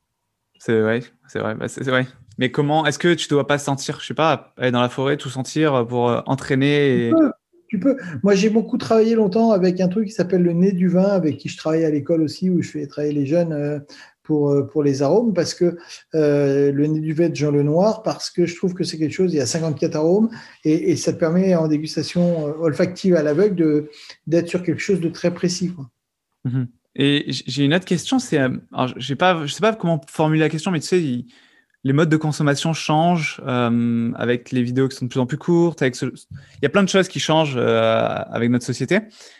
C'est vrai, c'est vrai, bah, c'est c'est vrai. Mais comment... Est-ce que tu dois pas sentir, je sais pas, aller dans la forêt, tout sentir pour euh, entraîner et... peux, Tu peux. Moi, j'ai beaucoup travaillé longtemps avec un truc qui s'appelle le nez du vin, avec qui je travaille à l'école aussi, où je fais travailler les jeunes euh, pour, euh, pour les arômes, parce que euh, le nez du vin de Jean Lenoir, parce que je trouve que c'est quelque chose, il y a cinquante-quatre arômes, et, et ça te permet en dégustation euh, olfactive à l'aveugle de, d'être sur quelque chose de très précis, quoi. Mhm. Et j- j'ai une autre question, c'est... euh, alors, j'ai pas, je sais pas comment formuler la question, mais tu sais, il- les modes de consommation changent euh, avec les vidéos qui sont de plus en plus courtes. Avec ce- Il y a plein de choses qui changent euh, avec notre société.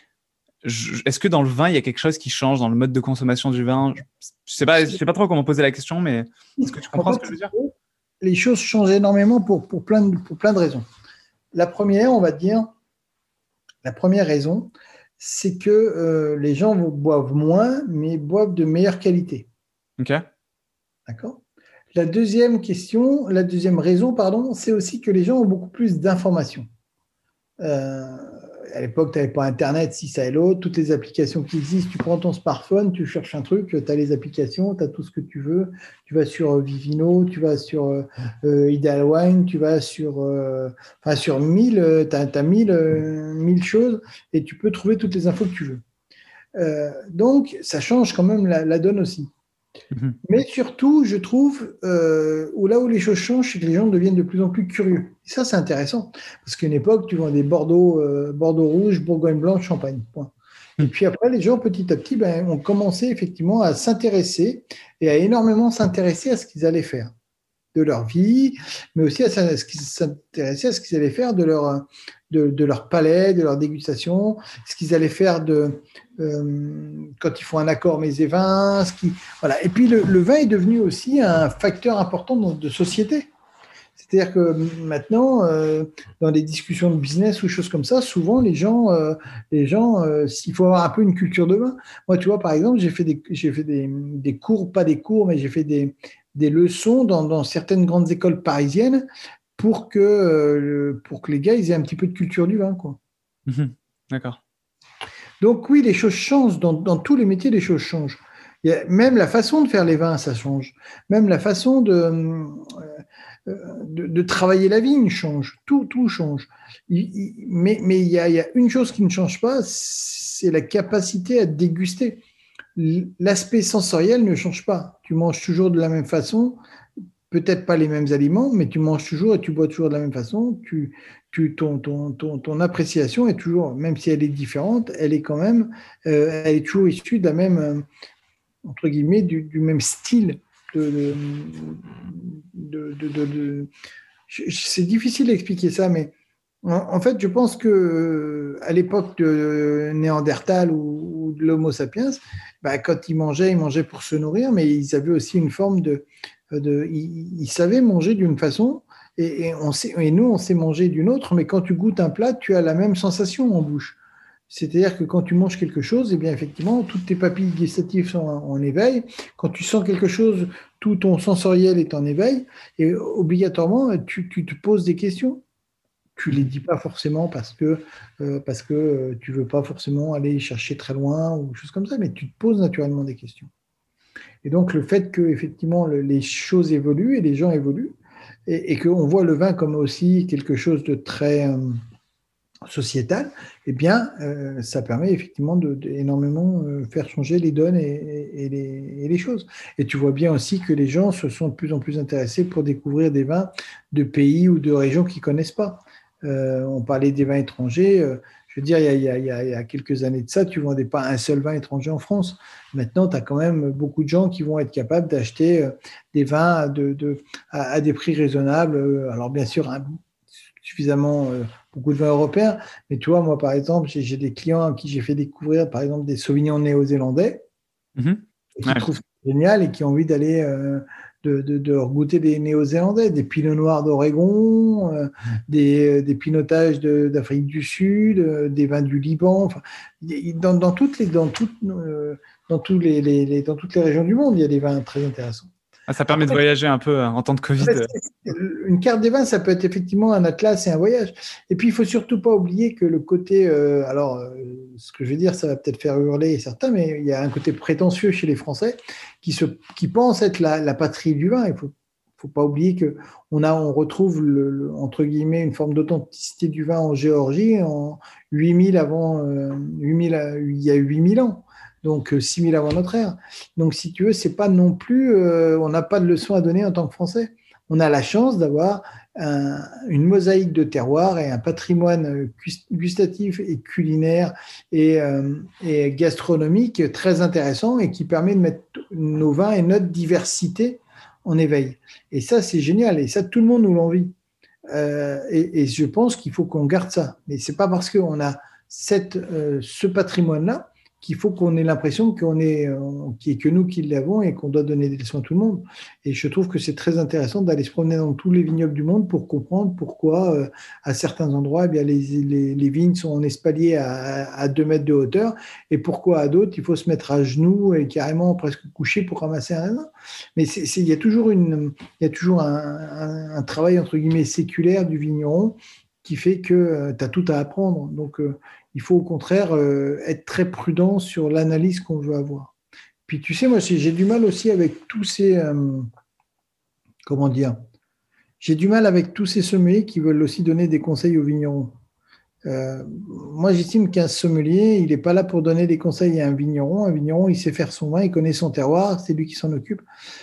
Je- Est-ce que dans le vin, il y a quelque chose qui change dans le mode de consommation du vin? Je je sais pas, je sais pas trop comment poser la question, mais est-ce que tu En comprends ce fait, que je veux dire? les choses changent énormément pour, pour, plein de, pour plein de raisons. La première, on va dire, la première raison, c'est que euh, les gens boivent moins, mais boivent de meilleure qualité. Ok. D'accord? La deuxième question, la deuxième raison, pardon, c'est aussi que les gens ont beaucoup plus d'informations. Euh, à l'époque, tu n'avais pas Internet, si ça et l'autre, toutes les applications qui existent, tu prends ton smartphone, tu cherches un truc, tu as les applications, tu as tout ce que tu veux. Tu vas sur Vivino, tu vas sur euh, Ideal Wine, tu vas sur, euh, enfin, sur mille, tu as, mille, euh, mille choses et tu peux trouver toutes les infos que tu veux. Euh, donc, ça change quand même la, la donne aussi. Mhm. Mais surtout, je trouve, euh, où là où les choses changent, c'est que les gens deviennent de plus en plus curieux. Et ça, c'est intéressant. Parce qu'à une époque, tu vendais Bordeaux, euh, Bordeaux rouge, Bourgogne blanc, Champagne. Point. Et puis après, les gens, petit à petit, ben, ont commencé effectivement à s'intéresser et à énormément s'intéresser à ce qu'ils allaient faire de leur vie, mais aussi à ce qu'ils s'intéressaient à ce qu'ils allaient faire de leur, de, de leur palais, de leur dégustation, ce qu'ils allaient faire de, euh, quand ils font un accord mets et vins. Ce qui, voilà. Et puis le, le vin est devenu aussi un facteur important de, de société. C'est-à-dire que maintenant, euh, dans des discussions de business ou choses comme ça, souvent les gens, euh, les gens, euh, il faut avoir un peu une culture de vin. Moi, tu vois, par exemple, j'ai fait des, j'ai fait des, des cours, pas des cours, mais j'ai fait des, des leçons dans, dans certaines grandes écoles parisiennes pour que, euh, pour que les gars ils aient un petit peu de culture du vin, quoi. Mmh. D'accord. Donc oui, les choses changent. Dans, dans tous les métiers, les choses changent. Il y a, même la façon de faire les vins, ça change. Même la façon de, euh, de, de travailler la vigne change. Tout, tout change. Il, il, mais mais il, y a, il y a une chose qui ne change pas, c'est la capacité à déguster. L'aspect sensoriel ne change pas. Tu manges toujours de la même façon, peut-être pas les mêmes aliments, mais tu manges toujours et tu bois toujours de la même façon. Tu, tu, ton, ton, ton, ton appréciation est toujours, même si elle est différente, elle est quand même, euh, elle est toujours issue de la même, euh, entre guillemets, du, du même style. De, de, de, de, de... C'est difficile d'expliquer ça, mais en, en fait, je pense que à l'époque de Néandertal ou, ou de l'Homo sapiens, bah, quand ils mangeaient, ils mangeaient pour se nourrir, mais ils avaient aussi une forme de De, ils, ils savaient manger d'une façon et, et, on sait, et nous, on sait manger d'une autre, mais quand tu goûtes un plat, tu as la même sensation en bouche. C'est-à-dire que quand tu manges quelque chose, eh bien, effectivement, toutes tes papilles gustatives sont en, en éveil. Quand tu sens quelque chose, tout ton sensoriel est en éveil et obligatoirement, tu, tu te poses des questions. Tu ne les dis pas forcément parce que, euh, parce que tu ne veux pas forcément aller chercher très loin ou choses comme ça, mais tu te poses naturellement des questions. Et donc, le fait que effectivement les choses évoluent et les gens évoluent, et, et qu'on voit le vin comme aussi quelque chose de très euh, sociétal, eh bien, euh, ça permet effectivement de, de énormément euh, faire changer les donnes et, et, et, les, et les choses. Et tu vois bien aussi que les gens se sont de plus en plus intéressés pour découvrir des vins de pays ou de régions qu'ils ne connaissent pas. Euh, on parlait des vins étrangers. Euh, je veux dire, il y, a, il, y a, il y a quelques années de ça, tu ne vendais pas un seul vin étranger en France. Maintenant, tu as quand même beaucoup de gens qui vont être capables d'acheter euh, des vins de, de, à, à des prix raisonnables. Alors, bien sûr, hein, suffisamment euh, beaucoup de vins européens. Mais tu vois, moi, par exemple, j'ai, j'ai des clients à qui j'ai fait découvrir, par exemple, des sauvignons néo-zélandais Mmh. et qui Ouais. trouvent ça génial et qui ont envie d'aller... Euh, De, de, de goûter des néo-zélandais, des pinots noirs d'Oregon, euh, des, des pinotages de, d'Afrique du Sud, euh, des vins du Liban. Enfin, dans, dans, toutes les, dans, toutes, euh, dans, tous les, les, les, dans toutes les régions du monde, il y a des vins très intéressants. Ah, ça permet Après, de voyager un peu en temps de Covid. une carte des vins, ça peut être effectivement un atlas et un voyage. Et puis, il ne faut surtout pas oublier que le côté... Euh, alors, euh, ce que je vais dire, ça va peut-être faire hurler certains, mais il y a un côté prétentieux chez les Français qui, se, qui pensent être la, la patrie du vin. Il ne faut, faut pas oublier qu'on a, on retrouve, le, le, entre guillemets, une forme d'authenticité du vin en Géorgie en huit mille avant... Euh, huit mille, il y a huit mille ans. Donc six mille avant notre ère. Donc si tu veux, c'est pas non plus, euh, on n'a pas de leçon à donner en tant que Français. On a la chance d'avoir un, une mosaïque de terroirs et un patrimoine gustatif et culinaire et, euh, et gastronomique très intéressant et qui permet de mettre nos vins et notre diversité en éveil. Et ça, c'est génial. Et ça, tout le monde nous l'envie. Euh, et, et je pense qu'il faut qu'on garde ça. Mais c'est pas parce qu'on a cette, euh, ce patrimoine-là qu'il faut qu'on ait l'impression qu'on est, euh, qu'il n'y ait que nous qui l'avons et qu'on doit donner des leçons à tout le monde. Et je trouve que c'est très intéressant d'aller se promener dans tous les vignobles du monde pour comprendre pourquoi, euh, à certains endroits, eh bien, les, les, les vignes sont en espalier à, à deux mètres de hauteur et pourquoi à d'autres, il faut se mettre à genoux et carrément presque coucher pour ramasser un raisin. Mais c'est, c'est, il y a toujours, une, il y a toujours un, un, un travail, entre guillemets, séculaire du vigneron qui fait que euh, tu as tout à apprendre. Donc, euh, il faut au contraire euh, être très prudent sur l'analyse qu'on veut avoir. Puis tu sais, moi j'ai du mal aussi avec tous ces... Euh, comment dire J'ai du mal avec tous ces sommeliers qui veulent aussi donner des conseils aux vignerons. Euh, moi j'estime qu'un sommelier, il n'est pas là pour donner des conseils à un vigneron. Un vigneron, il sait faire son vin, il connaît son terroir, c'est lui qui s'en occupe.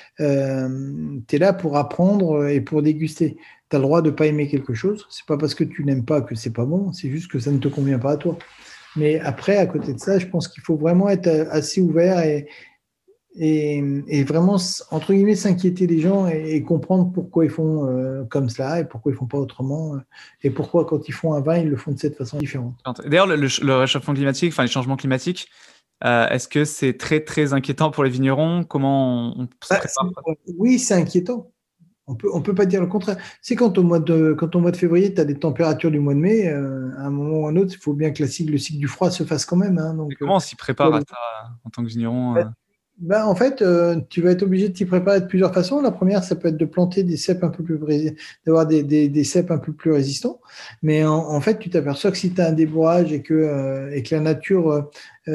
Euh, tu es là pour apprendre et pour déguster. Tu as le droit de ne pas aimer quelque chose. C'est pas parce que tu n'aimes pas que c'est pas bon, c'est juste que ça ne te convient pas à toi. Mais après, à côté de ça, je pense qu'il faut vraiment être assez ouvert et, et, et vraiment, entre guillemets, s'inquiéter des gens et, et comprendre pourquoi ils font euh, comme cela et pourquoi ils ne font pas autrement et pourquoi, quand ils font un vin, ils le font de cette façon différente. D'ailleurs, le, le réchauffement climatique, enfin les changements climatiques, euh, est-ce que c'est très, très inquiétant pour les vignerons? Comment on, on se bah, prépare? c'est, Oui, c'est inquiétant. On peut, on peut pas dire le contraire. C'est quand au mois de, quand au mois de février, tu as des températures du mois de mai, euh, à un moment ou à un autre, il faut bien que la cycle, le cycle du froid se fasse quand même. Hein, donc, comment on s'y prépare euh, à ça en tant que vigneron? euh... Ben, en fait, euh, tu vas être obligé de t'y préparer de plusieurs façons. La première, ça peut être de planter des cèpes un peu plus ré- d'avoir des, des, des cèpes un peu plus résistants. Mais en, en fait, tu t'aperçois que si tu as un débourrage et que, euh, et que la nature euh,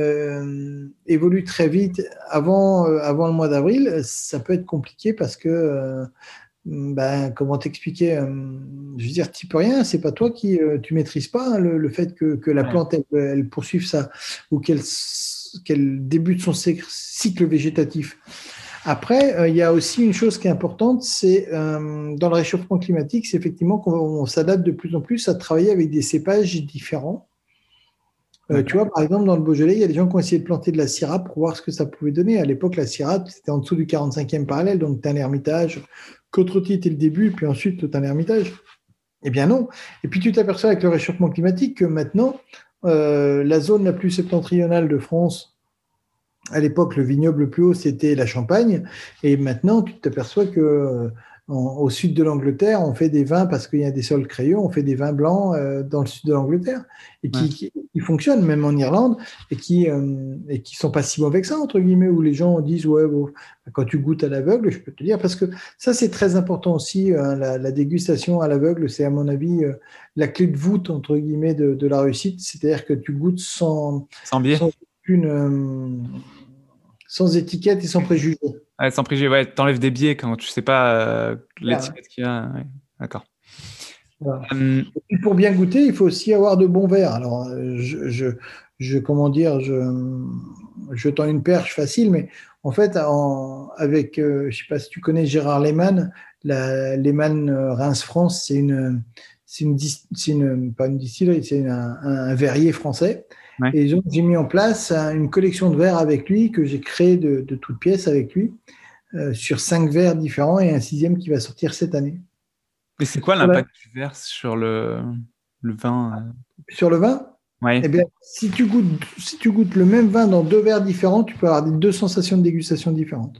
euh, évolue très vite avant, euh, avant le mois d'avril, ça peut être compliqué parce que, euh, ben, comment t'expliquer, euh, je veux dire, tu peux rien. C'est pas toi qui, euh, tu maîtrises pas hein, le, le fait que, que la Ouais. plante elle, elle poursuive ça ou qu'elle s- qu'elle débute son cycle cycle végétatif. Après, euh, il y a aussi une chose qui est importante, c'est euh, dans le réchauffement climatique, c'est effectivement qu'on on s'adapte de plus en plus à travailler avec des cépages différents. Euh, tu D'accord. vois, par exemple, dans le Beaujolais, il y a des gens qui ont essayé de planter de la syrah pour voir ce que ça pouvait donner. À l'époque, la syrah, c'était en dessous du quarante-cinquième parallèle, donc tu as un ermitage. Côte-rôtie était le début, puis ensuite tu as un ermitage. Eh bien non. Et puis tu t'aperçois avec le réchauffement climatique que maintenant, euh, la zone la plus septentrionale de France, à l'époque, le vignoble le plus haut, c'était la Champagne. Et maintenant, tu t'aperçois que euh, en- au sud de l'Angleterre, on fait des vins parce qu'il y a des sols crayeux, on fait des vins blancs euh, dans le sud de l'Angleterre et Ouais. qui, qui, qui fonctionnent même en Irlande et qui euh, et qui sont pas si mauvais que ça entre guillemets où les gens disent ouais bon, quand tu goûtes à l'aveugle, je peux te dire parce que ça c'est très important aussi hein, la, la dégustation à l'aveugle, c'est à mon avis euh, la clé de voûte entre guillemets de, de la réussite, c'est-à-dire que tu goûtes sans Sans biais. sans aucune euh, sans étiquette et sans préjugés. Ouais, sans préjugés, ouais, t'enlèves des biais quand tu sais pas euh, Voilà. l'étiquette qu'il y a. Ouais. D'accord. Voilà. Hum, Et puis pour bien goûter, il faut aussi avoir de bons verres. Alors, euh, je, je, je- comment dire, je, je tends une perche facile, mais en fait, en- avec, euh, je sais pas si tu connais Gérard Lehmann, la Lehmann euh, Reims France, c'est une, c'est une, dis- c'est une, pas une distillerie, c'est une- un, un verrier français. ouais. Et donc, j'ai mis en place un- une collection de verres avec lui que j'ai créé de, de toutes pièces avec lui, euh, sur cinq verres différents et un sixième qui va sortir cette année. Et c'est quoi Sur, la- l'impact du verre sur le, le vin? euh sur le vin, Ouais. eh bien, si tu goûtes, si tu goûtes le même vin dans deux verres différents, tu peux avoir des- deux sensations de dégustation différentes.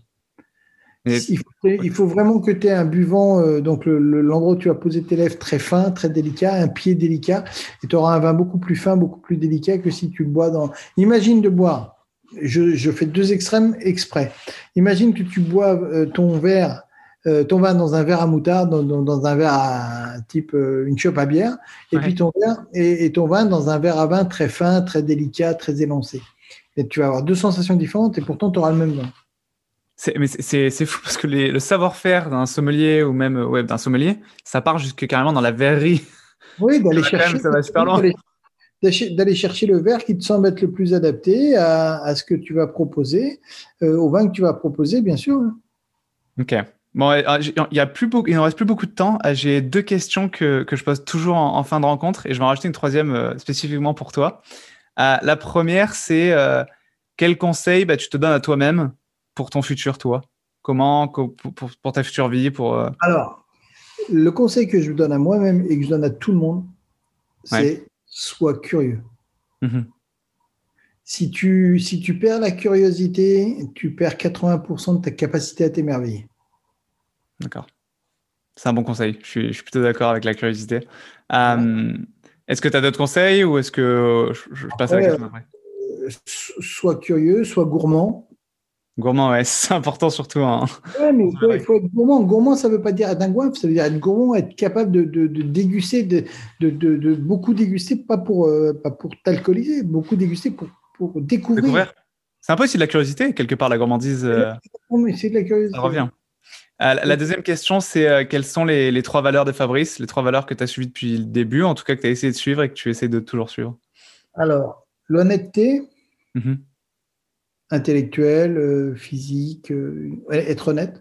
Et- Il faut, il faut vraiment que tu aies un buvant, euh, donc le- le- l'endroit où tu vas poser tes lèvres très fin, très délicat, un pied délicat, et tu auras un vin beaucoup plus fin, beaucoup plus délicat que si tu le bois dans. Imagine de boire. Je, je fais deux extrêmes exprès. Imagine que tu bois euh, ton verre, euh, ton vin dans un verre à moutarde, dans, dans- dans un verre à, type euh, une chope à bière, et puis ouais. ton verre et, et ton vin dans un verre à vin très fin, très délicat, très élancé. Et tu vas avoir deux sensations différentes, et pourtant tu auras le même vin. C'est, mais c'est c'est- c'est fou parce que les- le savoir-faire d'un sommelier ou même euh, ouais, d'un sommelier, ça part jusque carrément dans la verrerie. Oui, Il y d'aller en a quand même, chercher, ça va super loin. d'aller d'aller d'aller chercher le verre qui te semble être le plus adapté à, à ce que tu vas proposer, euh, au vin que tu vas proposer, bien sûr. Ok. Bon, ouais, ah, j'ai- il y a plus beaucoup, il ne reste plus beaucoup de temps. Ah, j'ai deux questions que, que je pose toujours en, en fin de rencontre et je vais en rajouter une troisième euh, spécifiquement pour toi. Euh, la première, c'est euh, quel conseil bah, tu te donnes à toi-même pour ton futur, toi? Comment, co- pour, pour- pour ta future vie, pour euh, Alors, le conseil que je donne à moi-même et que je donne à tout le monde, ouais. c'est sois curieux. Mhm. Si tu, si tu perds la curiosité, tu perds quatre-vingts pour cent de ta capacité à t'émerveiller. D'accord. C'est un bon conseil. Je suis, je suis plutôt d'accord avec la curiosité. Voilà. Euh, est-ce que tu as d'autres conseils ou est-ce que je, je passe à la Après, question après? euh, sois curieux, sois gourmand. Gourmand, ouais, c'est important surtout. Hein. Ouais, mais il faut, il faut être gourmand. Gourmand, ça ne veut pas dire être un goinfre, ça veut dire être gourmand, être capable de, de- de déguster, de, de- de- de beaucoup déguster, pas pour, euh, pas pour t'alcooliser, beaucoup déguster pour, pour découvrir. Découvrir. C'est un peu aussi de la curiosité, quelque part, la gourmandise, euh, Exactement, mais c'est de la ça curiosité. revient. Euh, la la deuxième question, c'est euh, quelles sont les, les trois valeurs de Fabrice, les trois valeurs que tu as suivies depuis le début, en tout cas que tu as essayé de suivre et que tu essaies de toujours suivre? Alors, l'honnêteté Mhm. intellectuelle, euh, physique, euh, ouais, être honnête.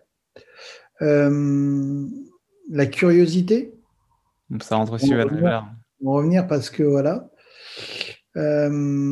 Euh, la curiosité, Donc, ça rentre on aussi va dans les revenir, valeurs. on va revenir parce que voilà. Euh,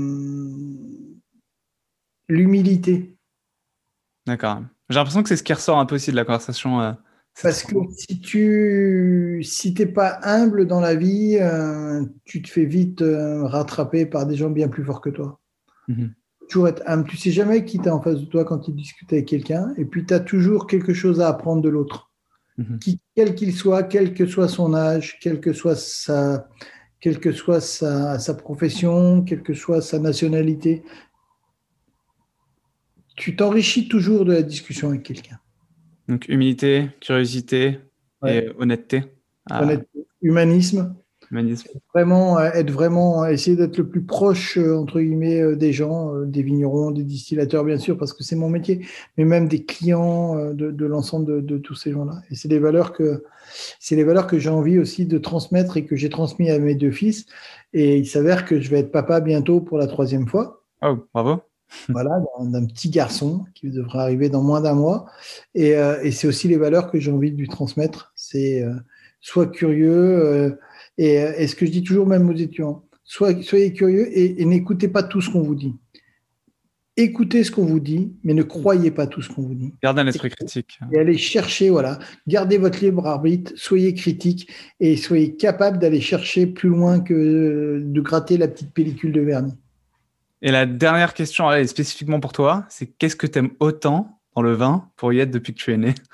l'humilité. D'accord. J'ai l'impression que c'est ce qui ressort un peu aussi de la conversation. euh, ces Parce trois que mots. si tu si t'es pas humble dans la vie, euh, tu te fais vite euh, rattraper par des gens bien plus forts que toi. Mhm. Toujours être humble. Tu sais jamais qui t'es en face de toi quand tu discutes avec quelqu'un, et puis tu as toujours quelque chose à apprendre de l'autre. Mhm. Qui, quel qu'il soit, quel que soit son âge, quelle que soit sa, quelle que soit sa, sa profession, quelle que soit sa nationalité, tu t'enrichis toujours de la discussion avec quelqu'un. Donc, humilité, curiosité Ouais. et honnêteté. Ah, Honnêteté, humanisme. humanisme. Vraiment, euh, être vraiment, essayer d'être le plus proche, euh, entre guillemets, euh, des gens, euh, des vignerons, des distillateurs, bien sûr, parce que c'est mon métier, mais même des clients, euh, de, de l'ensemble de, de tous ces gens-là. Et c'est des valeurs que, c'est les valeurs que j'ai envie aussi de transmettre et que j'ai transmis à mes deux fils. Et il s'avère que je vais être papa bientôt pour la troisième fois. Oh, bravo. Voilà, d'un, d'un petit garçon qui devrait arriver dans moins d'un mois. Et, euh, et c'est aussi les valeurs que j'ai envie de lui transmettre. C'est euh, sois curieux. Euh, et, euh, et ce que je dis toujours même aux étudiants, soyez, soyez curieux et, et n'écoutez pas tout ce qu'on vous dit. Écoutez ce qu'on vous dit, mais ne croyez pas tout ce qu'on vous dit. Gardez un esprit critique. Et allez chercher, voilà, gardez votre libre arbitre, soyez critique et soyez capable d'aller chercher plus loin que de gratter la petite pellicule de vernis. Et la dernière question, elle est spécifiquement pour toi, c'est qu'est-ce que tu aimes autant dans le vin pour y être depuis que tu es né?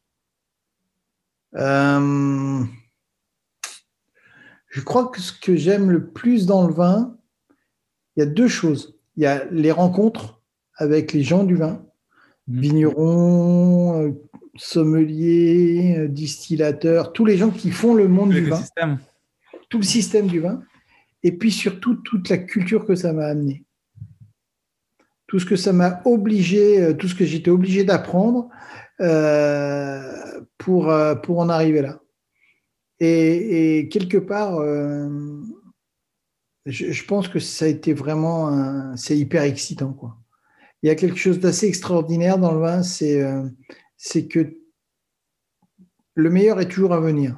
Euh, je crois que ce que j'aime le plus dans le vin, il y a deux choses. Il y a les rencontres avec les gens du vin, vignerons, euh, sommeliers, euh, distillateurs, tous les gens qui font le monde du vin, tout le système du vin, et puis surtout toute la culture que ça m'a amené. Tout ce que ça m'a obligé, tout ce que j'étais obligé d'apprendre euh, pour, euh, pour en arriver là. Et, et quelque part, euh, je, je pense que ça a été vraiment, un, c'est hyper excitant, quoi. Il y a quelque chose d'assez extraordinaire dans le vin, c'est, euh, c'est que le meilleur est toujours à venir.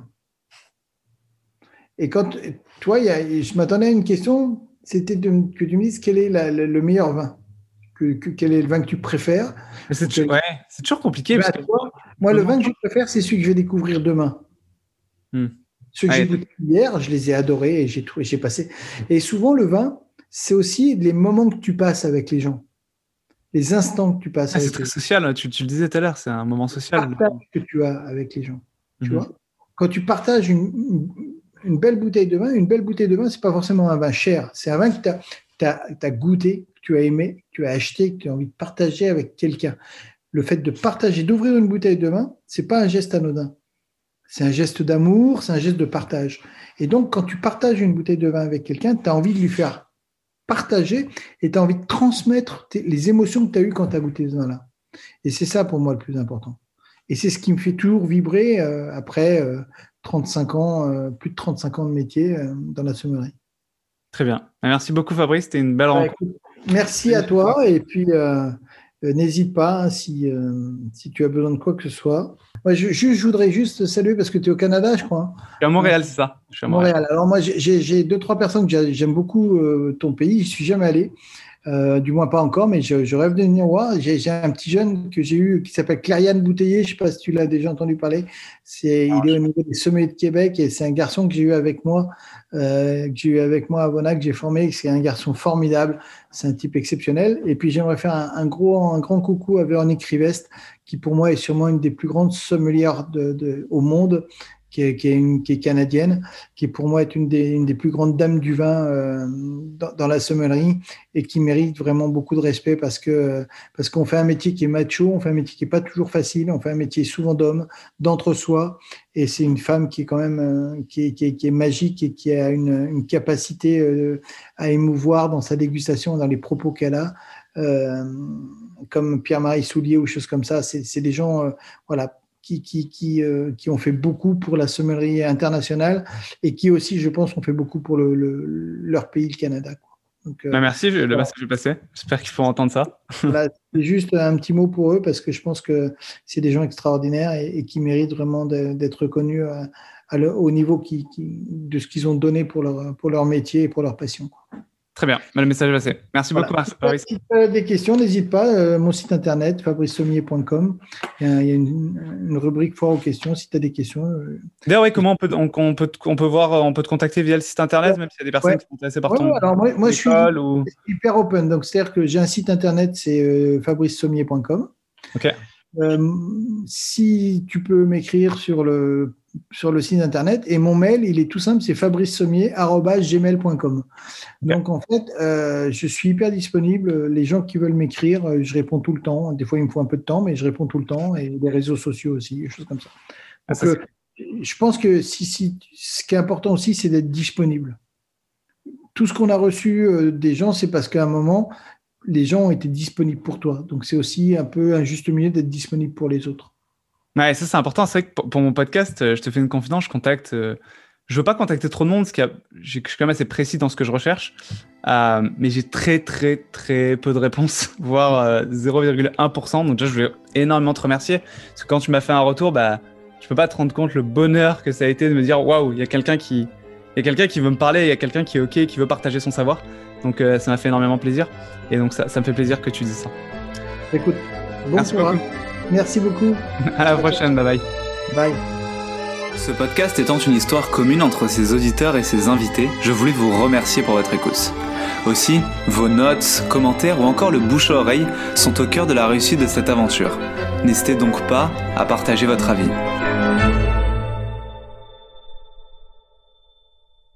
Et quand, toi, il y a, je m'attendais à une question, c'était de, que tu me dises quel est la, le, le meilleur vin. Que, que, quel est le vin que tu préfères. C'est, tu, ouais, c'est toujours compliqué. Parce que... toi, moi, le vin que je préfère, c'est celui que je vais découvrir demain. Hmm. Ceux que ah, j'ai goûté hier, je les ai adorés et j'ai, j'ai passé. Et souvent, le vin, c'est aussi les moments que tu passes avec les gens, les instants que tu passes ah, avec c'est très les social, gens. Tu, tu le disais tout à l'heure, c'est un moment social. Le partage que tu as avec les gens. Tu hmm. vois, quand tu partages une, une, une belle bouteille de vin, une belle bouteille de vin, c'est pas forcément un vin cher, c'est un vin que tu as goûté, que tu as aimé, que tu as acheté, que tu as envie de partager avec quelqu'un. Le fait de partager, d'ouvrir une bouteille de vin, c'est pas un geste anodin. C'est un geste d'amour, c'est un geste de partage. Et donc, quand tu partages une bouteille de vin avec quelqu'un, tu as envie de lui faire partager et tu as envie de transmettre tes, les émotions que tu as eues quand tu as goûté ce vin-là. Et c'est ça, pour moi, le plus important. Et c'est ce qui me fait toujours vibrer euh, après euh, trente-cinq ans, euh, plus de trente-cinq ans de métier euh, dans la sommellerie. Très bien. Merci beaucoup, Fabrice. C'était une belle ouais, rencontre. Écoute, merci à toi. Et puis, euh, euh, n'hésite pas hein, si, euh, si tu as besoin de quoi que ce soit. Ouais, je, je, je voudrais juste saluer parce que tu es au Canada, je crois. Je suis à Montréal, ouais. C'est ça. Je suis à Montréal. Montréal. Alors, moi, j'ai, j'ai deux, trois personnes que j'aime beaucoup euh, ton pays. Je ne suis jamais allé. Euh, du moins pas encore, mais je, je rêve de venir voir. J'ai, j'ai un petit jeune que j'ai eu qui s'appelle Clariane Bouteiller, je ne sais pas si tu l'as déjà entendu parler. C'est, il est au niveau des sommets de Québec et c'est un garçon que j'ai eu avec moi, euh, que j'ai eu avec moi à Vonac, que j'ai formé. C'est un garçon formidable, c'est un type exceptionnel. Et puis j'aimerais faire un, un gros, un grand coucou à Véronique Rivest, qui pour moi est sûrement une des plus grandes sommelières de, de, au monde. Qui est, qui, est une, qui est canadienne, qui pour moi est une des, une des plus grandes dames du vin euh, dans, dans la sommellerie et qui mérite vraiment beaucoup de respect parce que parce qu'on fait un métier qui est macho, on fait un métier qui est pas toujours facile, on fait un métier souvent d'homme, d'entre-soi, et c'est une femme qui est quand même euh, qui, est, qui, est, qui est magique et qui a une, une capacité euh, à émouvoir dans sa dégustation, dans les propos qu'elle a. Euh, comme Pierre-Marie Soulier ou choses comme ça, c'est, c'est des gens, euh, voilà. Qui, qui, qui, euh, qui ont fait beaucoup pour la sommellerie internationale et qui aussi, je pense, ont fait beaucoup pour le, le, leur pays, le Canada. Quoi. Donc, euh, bah merci, le voilà. message est passé. J'espère qu'ils pourront entendre ça. Voilà, c'est juste un petit mot pour eux parce que je pense que c'est des gens extraordinaires et, et qui méritent vraiment de, d'être reconnus à, à le, au niveau qui, qui, de ce qu'ils ont donné pour leur, pour leur métier et pour leur passion. Quoi. Très bien, le message est passé. Merci voilà. beaucoup, Fabrice. Si tu as des questions, n'hésite pas. Euh, mon site internet, fabrice sommier point com. Il y a, il y a une, une rubrique foire aux questions. Si tu as des questions. Euh... D'ailleurs, oui, comment on peut, on, on, peut, on peut voir, on peut te contacter via le site internet, ouais. Même s'il y a des personnes ouais. qui sont intéressées par ouais, ton. Ouais, alors moi, moi je suis ou... hyper open. Donc, c'est-à-dire que j'ai un site internet, c'est euh, fabrice sommier point com. Ok. Euh, si tu peux m'écrire sur le sur le site internet. Et mon mail, il est tout simple, c'est fabrice sommier arobase gmail point com. Donc, en fait, euh, je suis hyper disponible. Les gens qui veulent m'écrire, euh, je réponds tout le temps. Des fois, il me faut un peu de temps, mais je réponds tout le temps. Et les réseaux sociaux aussi, des choses comme ça. Donc, Ah, ça, euh, je pense que si, si, ce qui est important aussi, c'est d'être disponible. Tout ce qu'on a reçu euh, des gens, c'est parce qu'à un moment, les gens ont été disponibles pour toi. Donc, c'est aussi un peu un juste milieu d'être disponible pour les autres. Ouais, ça c'est important. C'est vrai que pour, pour mon podcast, euh, je te fais une confidence, je contacte. Euh, je veux pas contacter trop de monde, parce que je suis quand même assez précis dans ce que je recherche. Euh, mais j'ai très très très peu de réponses, voire euh, zéro virgule un pour cent. Donc déjà, je voulais énormément te remercier, parce que quand tu m'as fait un retour, bah, tu peux pas te rendre compte le bonheur que ça a été de me dire waouh, il y a quelqu'un qui, il y a quelqu'un qui veut me parler, il y a quelqu'un qui est ok, qui veut partager son savoir. Donc euh, ça m'a fait énormément plaisir. Et donc ça, ça me fait plaisir que tu dises ça. Écoute, bon Merci courage. beaucoup. Merci beaucoup. À la prochaine, bye bye. Bye. Ce podcast étant une histoire commune entre ses auditeurs et ses invités, je voulais vous remercier pour votre écoute. Aussi, vos notes, commentaires ou encore le bouche à oreille sont au cœur de la réussite de cette aventure. N'hésitez donc pas à partager votre avis.